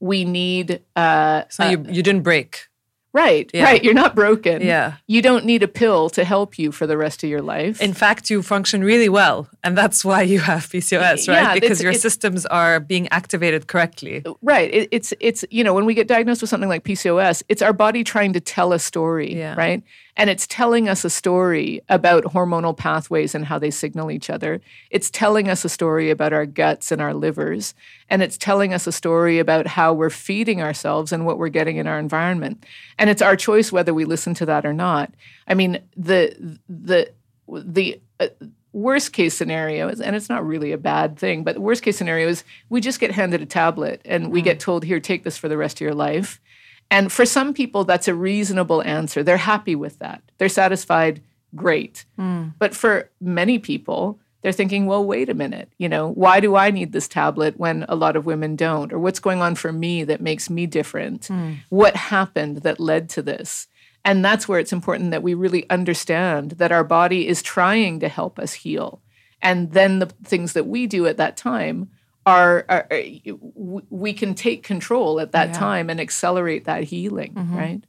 we need... Uh, so you, you didn't break. Right, yeah. right. You're not broken. Yeah. You don't need a pill to help you for the rest of your life. In fact, you function really well. And that's why you have P C O S, right? Yeah, because it's, your it's, systems are being activated correctly. Right. It, it's, it's you know, when we get diagnosed with something like P C O S, it's our body trying to tell a story, yeah. right? And it's telling us a story about hormonal pathways and how they signal each other. It's telling us a story about our guts and our livers. And it's telling us a story about how we're feeding ourselves and what we're getting in our environment. And it's our choice whether we listen to that or not. I mean, the the the uh, worst case scenario is, and it's not really a bad thing, but the worst case scenario is we just get handed a tablet and we mm. get told, here, take this for the rest of your life. And for some people, that's a reasonable answer. They're happy with that. They're satisfied, great. Mm. But for many people, they're thinking, well, wait a minute, you know, why do I need this tablet when a lot of women don't? Or what's going on for me that makes me different? Mm. What happened that led to this? And that's where it's important that we really understand that our body is trying to help us heal. And then the things that we do at that time Are, are, are we can take control at that yeah. time and accelerate that healing, mm-hmm. right?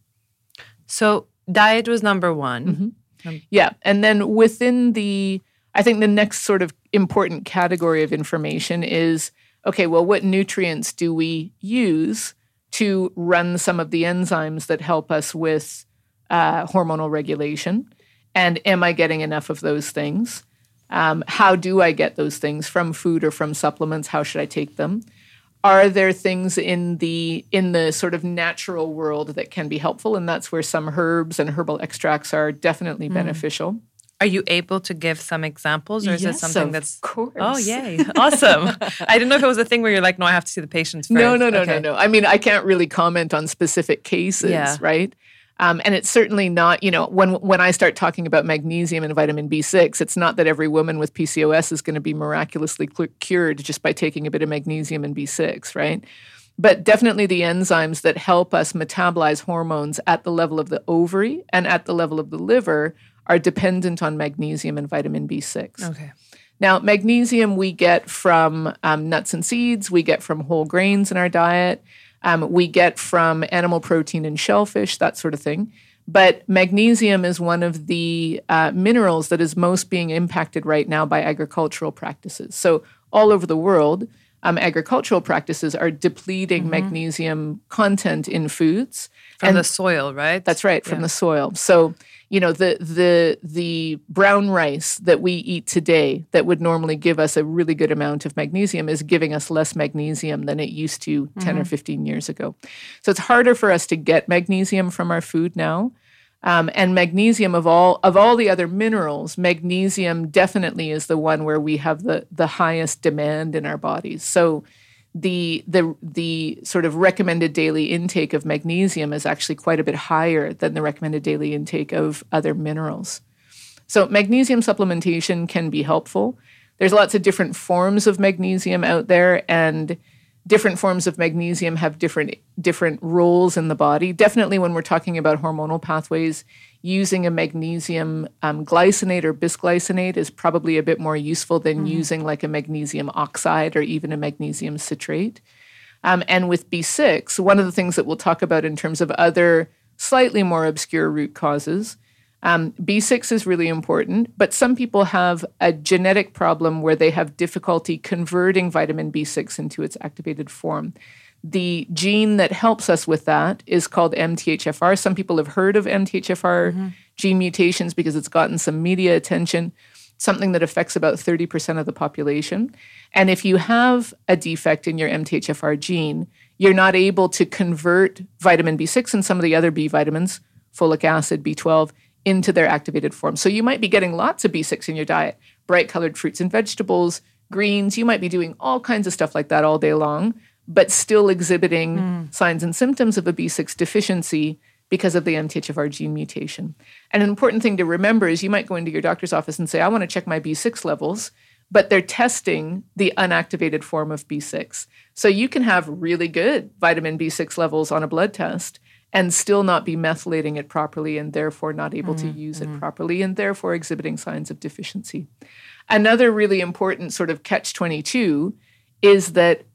So diet was number one. Mm-hmm. Um, yeah. And then within the, I think the next sort of important category of information is, okay, well, what nutrients do we use to run some of the enzymes that help us with uh, hormonal regulation? And am I getting enough of those things? Um, how do I get those things from food or from supplements? How should I take them? Are there things in the in the sort of natural world that can be helpful? And that's where some herbs and herbal extracts are definitely mm. beneficial. Are you able to give some examples, or is yes, it something of that's? Course. Oh, yay! Awesome. I didn't know if it was a thing where you're like, no, I have to see the patients first. No, no, no, okay. no, no. I mean, I can't really comment on specific cases, yeah. right? Um, and it's certainly not, you know, when when I start talking about magnesium and vitamin B six, it's not that every woman with P C O S is going to be miraculously cured just by taking a bit of magnesium and B six, right? But definitely the enzymes that help us metabolize hormones at the level of the ovary and at the level of the liver are dependent on magnesium and vitamin B six. Okay. Now, magnesium we get from um, nuts and seeds, we get from whole grains in our diet. Um, we get from animal protein and shellfish, that sort of thing. But magnesium is one of the uh, minerals that is most being impacted right now by agricultural practices. So all over the world, um, agricultural practices are depleting mm-hmm. magnesium content in foods. From and the soil, right? That's right, from yeah. the soil. So, you know, the the the brown rice that we eat today that would normally give us a really good amount of magnesium is giving us less magnesium than it used to ten mm-hmm. or fifteen years ago. So it's harder for us to get magnesium from our food now. Um, and magnesium of all of all the other minerals, magnesium definitely is the one where we have the the highest demand in our bodies. So the the the sort of recommended daily intake of magnesium is actually quite a bit higher than the recommended daily intake of other minerals. So magnesium supplementation can be helpful. There's lots of different forms of magnesium out there, and different forms of magnesium have different different roles in the body. Definitely when we're talking about hormonal pathways, using a magnesium um, glycinate or bisglycinate is probably a bit more useful than mm-hmm. using like a magnesium oxide or even a magnesium citrate. Um, and with B six, one of the things that we'll talk about in terms of other slightly more obscure root causes, um, B six is really important, but some people have a genetic problem where they have difficulty converting vitamin B six into its activated form. The gene that helps us with that is called M T H F R. Some people have heard of M T H F R mm-hmm. gene mutations because it's gotten some media attention, something that affects about thirty percent of the population. And if you have a defect in your M T H F R gene, you're not able to convert vitamin B six and some of the other B vitamins, folic acid, B twelve, into their activated form. So you might be getting lots of B six in your diet, bright colored fruits and vegetables, greens. You might be doing all kinds of stuff like that all day long, but still exhibiting mm. signs and symptoms of a B six deficiency because of the M T H F R gene mutation. And an important thing to remember is you might go into your doctor's office and say, I want to check my B six levels, but they're testing the unactivated form of B six. So you can have really good vitamin B six levels on a blood test and still not be methylating it properly and therefore not able mm-hmm. to use it properly and therefore exhibiting signs of deficiency. Another really important sort of catch twenty-two is that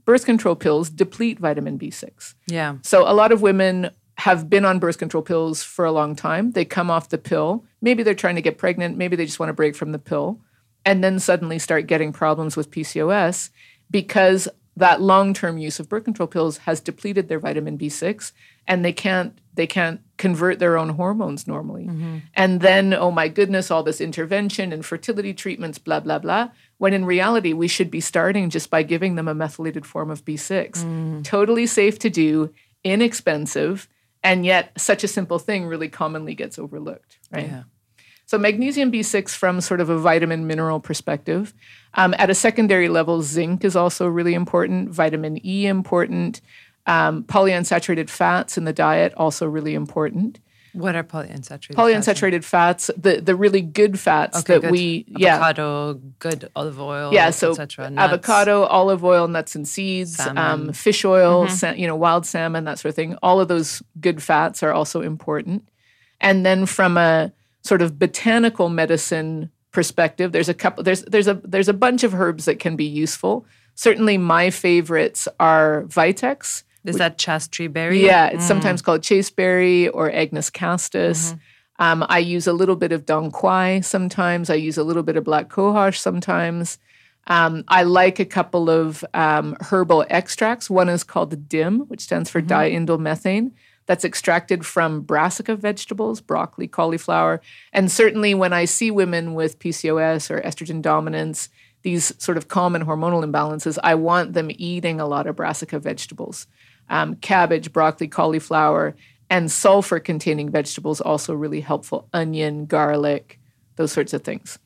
birth control pills deplete vitamin B six. Yeah. So a lot of women have been on birth control pills for a long time. They come off the pill. Maybe they're trying to get pregnant. Maybe they just want to break from the pill. And then suddenly start getting problems with P C O S because that long-term use of birth control pills has depleted their vitamin B six, and they can't they can't convert their own hormones normally. Mm-hmm. And then, oh my goodness, all this intervention and fertility treatments, blah, blah, blah, when in reality, we should be starting just by giving them a methylated form of B six. Mm. Totally safe to do, inexpensive, and yet such a simple thing really commonly gets overlooked, right? Yeah. So magnesium B six from sort of a vitamin mineral perspective. Um, at a secondary level, zinc is also really important, vitamin E important, um, polyunsaturated fats in the diet also really important. What are polyunsaturated Polyunsaturated fats? fats, the, the really good fats okay, that good. we, yeah. Avocado, good olive oil, yeah, so et cetera. Avocado, olive oil, nuts and seeds, um, fish oil, mm-hmm. sa- you know, wild salmon, that sort of thing. All of those good fats are also important. And then from a sort of botanical medicine perspective, there's a couple there's there's a there's a bunch of herbs that can be useful. Certainly my favorites are Vitex. Is that chaste berry? Yeah, it's mm. sometimes called chasteberry or Agnus castus. Mm-hmm. Um, I use a little bit of Dong Quai sometimes. I use a little bit of black cohosh sometimes. Um, I like a couple of um, herbal extracts. One is called D I M, which stands for mm-hmm. diindolylmethane. That's extracted from brassica vegetables, broccoli, cauliflower. And certainly when I see women with P C O S or estrogen dominance, these sort of common hormonal imbalances, I want them eating a lot of brassica vegetables. Um, cabbage, broccoli, cauliflower, and sulfur-containing vegetables also really helpful. Onion, garlic, those sorts of things.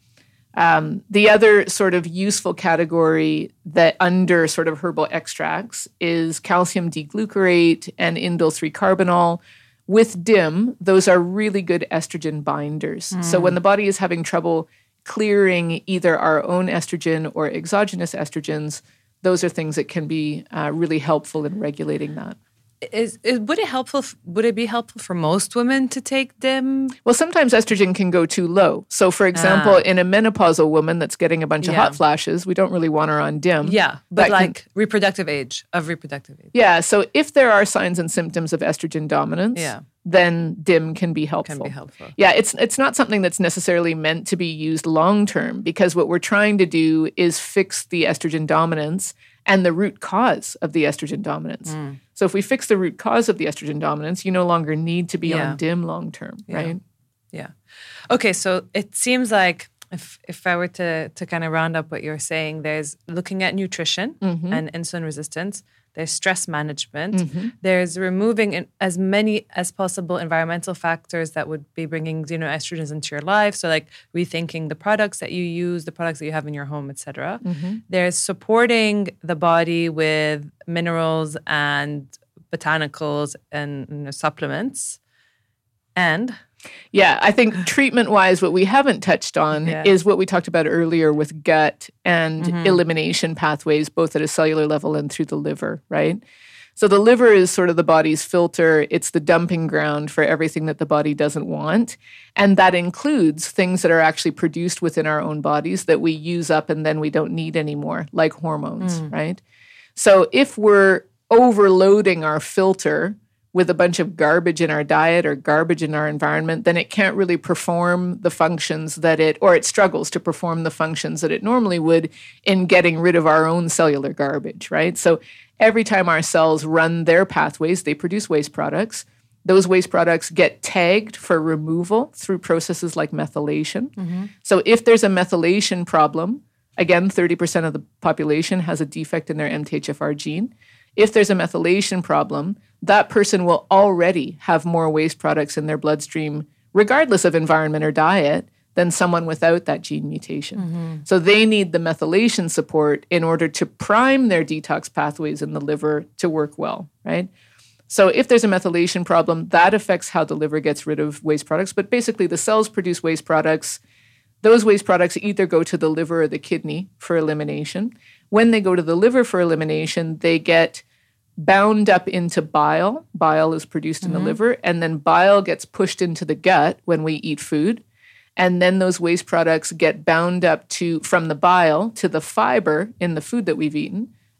Um, the other sort of useful category that under sort of herbal extracts is calcium D-glucarate and indole three carbinol. With D I M, those are really good estrogen binders. Mm. So when the body is having trouble clearing either our own estrogen or exogenous estrogens, those are things that can be uh, really helpful in regulating that. Is, is would it helpful? Would it be helpful for most women to take D I M? Well, sometimes estrogen can go too low. So, for example, ah. in a menopausal woman that's getting a bunch of yeah. hot flashes, we don't really want her on D I M. Yeah, but like can, reproductive age of reproductive age. Yeah. So, if there are signs and symptoms of estrogen dominance, yeah. then D I M can be helpful. Can be helpful. Yeah, it's it's not something that's necessarily meant to be used long term, because what we're trying to do is fix the estrogen dominance and the root cause of the estrogen dominance. Mm. So if we fix the root cause of the estrogen dominance, you no longer need to be yeah. on D I M long term, yeah. right? Yeah. Okay, so it seems like if if I were to to kind of round up what you're saying, there's looking at nutrition mm-hmm. and insulin resistance. There's stress management. Mm-hmm. There's removing in, as many as possible environmental factors that would be bringing xenoestrogens into your life. So like rethinking the products that you use, the products that you have in your home, et cetera. Mm-hmm. There's supporting the body with minerals and botanicals and you know, supplements. And... Yeah, I think treatment-wise, what we haven't touched on yeah. is what we talked about earlier with gut and mm-hmm. elimination pathways, both at a cellular level and through the liver, right? So the liver is sort of the body's filter. It's the dumping ground for everything that the body doesn't want. And that includes things that are actually produced within our own bodies that we use up and then we don't need anymore, like hormones, mm. right? So if we're overloading our filter with a bunch of garbage in our diet or garbage in our environment, then it can't really perform the functions that it, or it struggles to perform the functions that it normally would in getting rid of our own cellular garbage, right? So every time our cells run their pathways, they produce waste products. Those waste products get tagged for removal through processes like methylation. Mm-hmm. So if there's a methylation problem, again, thirty percent of the population has a defect in their M T H F R gene. If there's a methylation problem, that person will already have more waste products in their bloodstream, regardless of environment or diet, than someone without that gene mutation. Mm-hmm. So they need the methylation support in order to prime their detox pathways in the liver to work well, right? So if there's a methylation problem, that affects how the liver gets rid of waste products. But basically, the cells produce waste products. Those waste products either go to the liver or the kidney for elimination. When they go to the liver for elimination, they get bound up into bile. Bile is produced mm-hmm. in the liver, and then bile gets pushed into the gut when we eat food. And then those waste products get bound up to from the bile to the fiber in the food that we've eaten.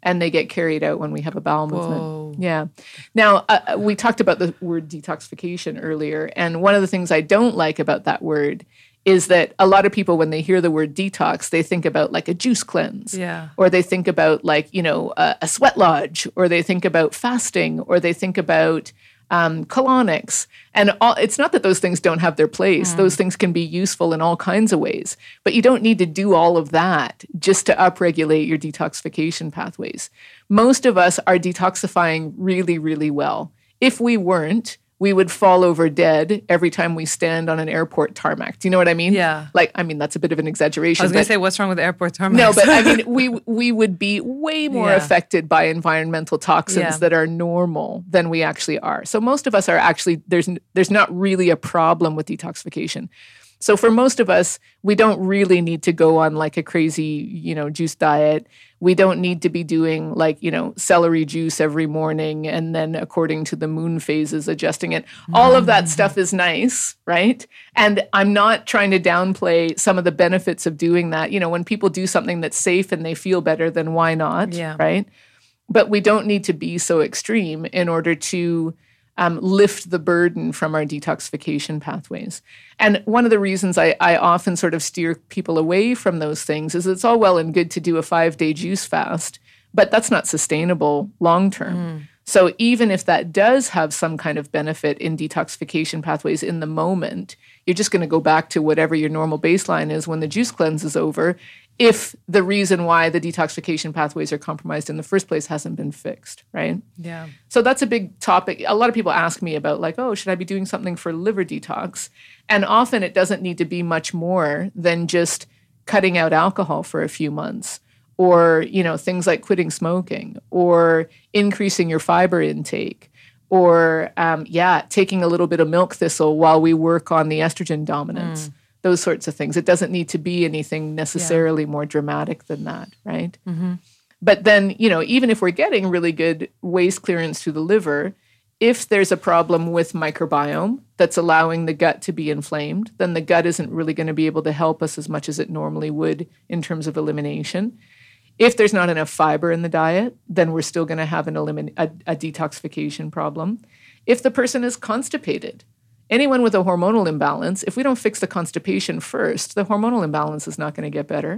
and they get carried out when we have a bowel movement. Whoa. Yeah. Now, uh, we talked about the word detoxification earlier, and one of the things I don't like about that word is that a lot of people, when they hear the word detox, they think about like a juice cleanse. Yeah. Or they think about like, you know, a, a sweat lodge, or they think about fasting, or they think about um, colonics. And all, it's not that those things don't have their place. Mm. Those things can be useful in all kinds of ways. But you don't need to do all of that just to upregulate your detoxification pathways. Most of us are detoxifying really, really well. If we weren't, we would fall over dead every time we stand on an airport tarmac. Do you know what I mean? Yeah. Like, I mean, that's a bit of an exaggeration. I was going to say, what's wrong with airport tarmacs? No, but I mean, we we would be way more Yeah. affected by environmental toxins Yeah. that are normal than we actually are. So most of us are actually, there's there's not really a problem with detoxification. So for most of us, we don't really need to go on like a crazy, you know, juice diet. We don't need to be doing like, you know, celery juice every morning and then according to the moon phases, adjusting it. All of that stuff is nice, right? And I'm not trying to downplay some of the benefits of doing that. You know, when people do something that's safe and they feel better, then why not, Yeah. right? But we don't need to be so extreme in order to Um, lift the burden from our detoxification pathways. And one of the reasons I, I often sort of steer people away from those things is it's all well and good to do a five-day juice fast, but that's not sustainable long-term. Mm. So even if that does have some kind of benefit in detoxification pathways in the moment, you're just going to go back to whatever your normal baseline is when the juice cleanse is over, if the reason why the detoxification pathways are compromised in the first place hasn't been fixed, right? Yeah. So that's a big topic. A lot of people ask me about like, oh, should I be doing something for liver detox? And often it doesn't need to be much more than just cutting out alcohol for a few months, or, you know, things like quitting smoking, or increasing your fiber intake, or, um, yeah, taking a little bit of milk thistle while we work on the estrogen dominance. Mm. Those sorts of things. It doesn't need to be anything necessarily yeah. more dramatic than that, right? Mm-hmm. But then, you know, even if we're getting really good waste clearance through the liver, if there's a problem with microbiome that's allowing the gut to be inflamed, then the gut isn't really going to be able to help us as much as it normally would in terms of elimination. If there's not enough fiber in the diet, then we're still going to have an elimin- a, a detoxification problem. If the person is constipated, anyone with a hormonal imbalance, if we don't fix the constipation first, the hormonal imbalance is not going to get better.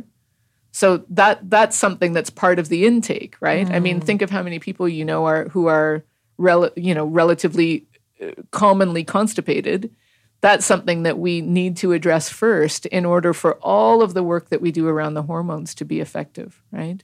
So that that's something that's part of the intake, right? Mm. I mean, think of how many people you know are who are rel- you know relatively uh, commonly constipated. That's something that we need to address first in order for all of the work that we do around the hormones to be effective, right?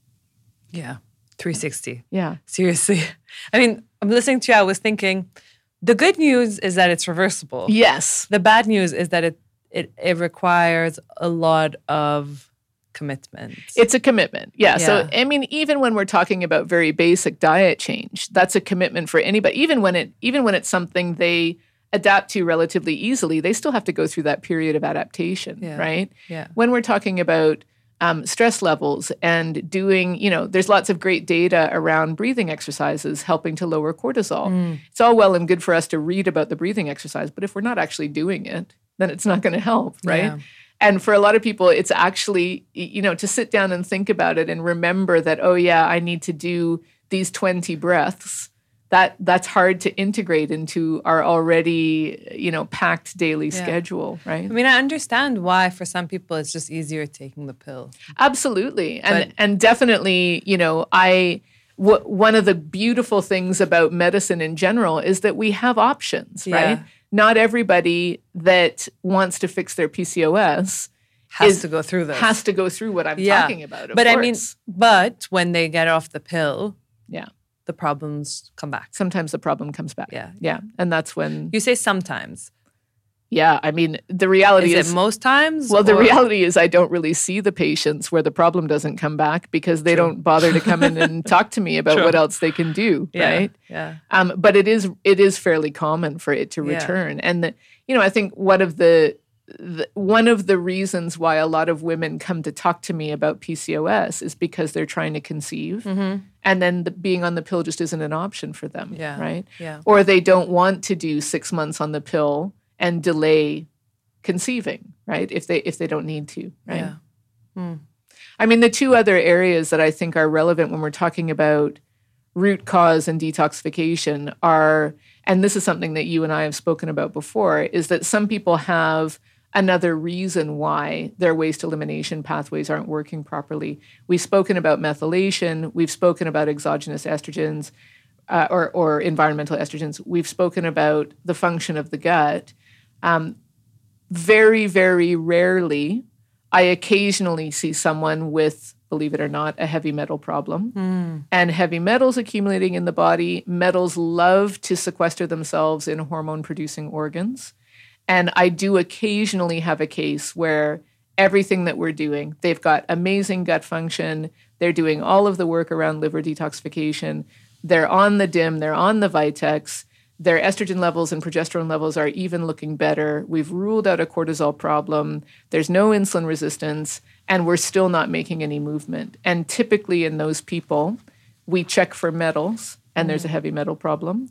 Yeah, three sixty. Yeah. Seriously. I mean, I'm listening to you, I was thinking, the good news is that it's reversible. Yes. The bad news is that it it, it requires a lot of commitment. It's a commitment. Yeah. Yeah. So, I mean, even when we're talking about very basic diet change, that's a commitment for anybody. Even when it even when it's something they adapt to relatively easily, they still have to go through that period of adaptation, Yeah. right? Yeah. When we're talking about um, stress levels and doing, you know, there's lots of great data around breathing exercises helping to lower cortisol. Mm. It's all well and good for us to read about the breathing exercise, but if we're not actually doing it, then it's not going to help, right? Yeah. And for a lot of people, it's actually, you know, to sit down and think about it and remember that, oh yeah, I need to do these twenty breaths. That that's hard to integrate into our already, you know, packed daily Yeah. schedule, right? I mean, I understand why for some people it's just easier taking the pill. Absolutely. And But- and definitely, you know, I w- one of the beautiful things about medicine in general is that we have options, right? Yeah. Not everybody that wants to fix their P C O S Has is- to go through this. has to go through what I'm Yeah. talking about. Of but I mean, course. but when they get off the pill, yeah, the problems come back. sometimes the problem comes back. Yeah. Yeah. And that's when, You say sometimes. yeah, I mean, the reality Is is, it most times? well, the or- reality is I don't really see the patients where the problem doesn't come back because they True. don't bother to come in and talk to me about True. what else they can do, Yeah. right? Yeah. Um, but it is it is fairly common for it to Yeah. return, and the, you know I think one of the, the one of the reasons why a lot of women come to talk to me about P C O S is because they're trying to conceive, Mm-hmm. and then the, being on the pill just isn't an option for them, Yeah. right? Yeah. Or they don't want to do six months on the pill and delay conceiving, right? If they if they don't need to, right? Yeah. Hmm. I mean, the two other areas that I think are relevant when we're talking about root cause and detoxification are, and this is something that you and I have spoken about before, is that some people have another reason why their waste elimination pathways aren't working properly. We've spoken about methylation. We've spoken about exogenous estrogens uh, or, or environmental estrogens. We've spoken about the function of the gut. Um, very, very rarely, I occasionally see someone with, believe it or not, a heavy metal problem. Mm. And heavy metals accumulating in the body, metals love to sequester themselves in hormone-producing organs. And I do occasionally have a case where everything that we're doing, they've got amazing gut function, they're doing all of the work around liver detoxification, they're on the D I M, they're on the Vitex, their estrogen levels and progesterone levels are even looking better. We've ruled out a cortisol problem. There's no insulin resistance, and we're still not making any movement. And typically in those people, we check for metals, and mm. there's a heavy metal problem.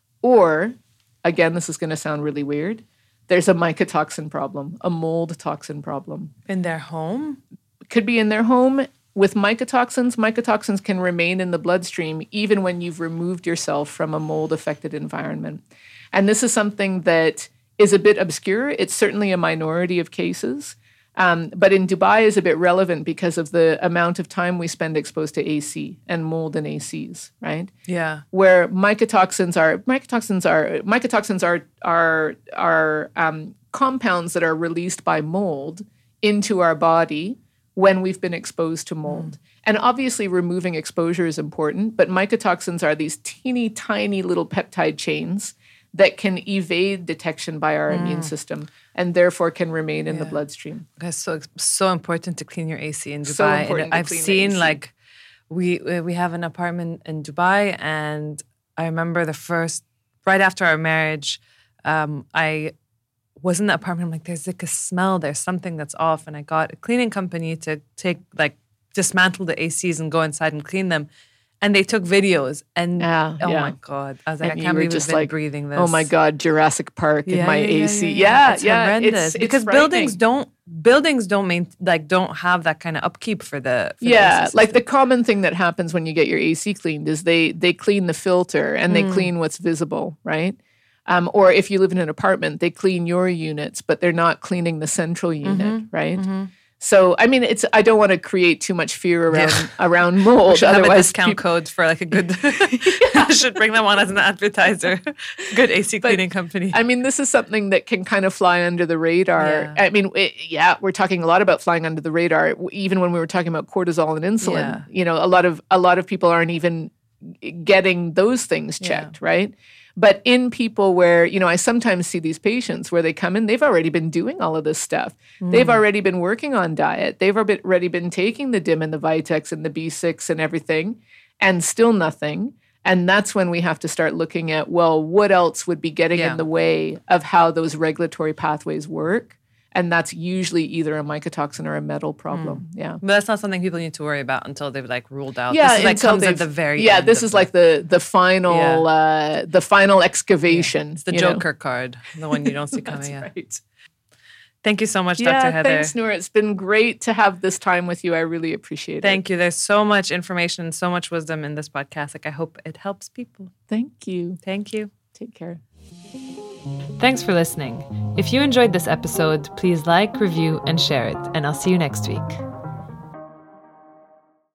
Or, again, this is going to sound really weird, there's a mycotoxin problem, a mold toxin problem. In their home? Could be in their home. With mycotoxins, mycotoxins can remain in the bloodstream even when you've removed yourself from a mold-affected environment. And this is something that is a bit obscure. It's certainly a minority of cases. Um, but in Dubai is a bit relevant because of the amount of time we spend exposed to A C and mold and A Cs, right? Yeah. Where mycotoxins are mycotoxins are mycotoxins are are are um, compounds that are released by mold into our body when we've been exposed to mold. Mm. And obviously removing exposure is important, but mycotoxins are these teeny tiny little peptide chains that can evade detection by our mm. immune system and therefore can remain in yeah. the bloodstream. That's so so important to clean your A C in Dubai. So important and I've to clean seen A C. like we we have an apartment in Dubai, and I remember the first right after our marriage, um, I was in the apartment. I'm like, there's like a smell. There's something that's off, and I got a cleaning company to take like dismantle the A Cs and go inside and clean them. And they took videos, and yeah, oh yeah. my God, I was like, and I can't believe just we've been like, breathing this. Oh my God, Jurassic Park in yeah, my yeah, A C. Yeah, yeah, yeah, it's yeah, horrendous it's, it's because buildings don't buildings don't main, like don't have that kind of upkeep for the for yeah. the like the common thing that happens when you get your A C cleaned is they they clean the filter and they mm. clean what's visible, right? Um, or if you live in an apartment, they clean your units, but they're not cleaning the central unit, mm-hmm, right? Mm-hmm. So, I mean, it's. I don't want to create too much fear around yeah. around mold. We should have Otherwise, a discount people... code for like a good. I should bring them on as an advertiser. Good A C cleaning but, company. I mean, this is something that can kind of fly under the radar. Yeah. I mean, it, yeah, we're talking a lot about flying under the radar. Even when we were talking about cortisol and insulin, yeah. you know, a lot of a lot of people aren't even getting those things checked, yeah. right? But in people where, you know, I sometimes see these patients where they come in, they've already been doing all of this stuff. Mm. They've already been working on diet. They've already been taking the D I M and the Vitex and the B six and everything, and still nothing. And that's when we have to start looking at, well, what else would be getting yeah. in the way of how those regulatory pathways work? And that's usually either a mycotoxin or a metal problem. Mm. Yeah. But that's not something people need to worry about until they've like ruled out. Yeah, this is like comes at the very yeah, end. Yeah, this is the, like the the final yeah. uh, the final excavation. Yeah. It's the Joker know? card, the one you don't see coming. That's yeah. right. Thank you so much, yeah, Doctor Heather. Thanks, Noor. It's been great to have this time with you. I really appreciate Thank it. Thank you. There's so much information and so much wisdom in this podcast. Like I hope it helps people. Thank you. Thank you. Take care. Thanks for listening. If you enjoyed this episode, please like, review, and share it, and I'll see you next week.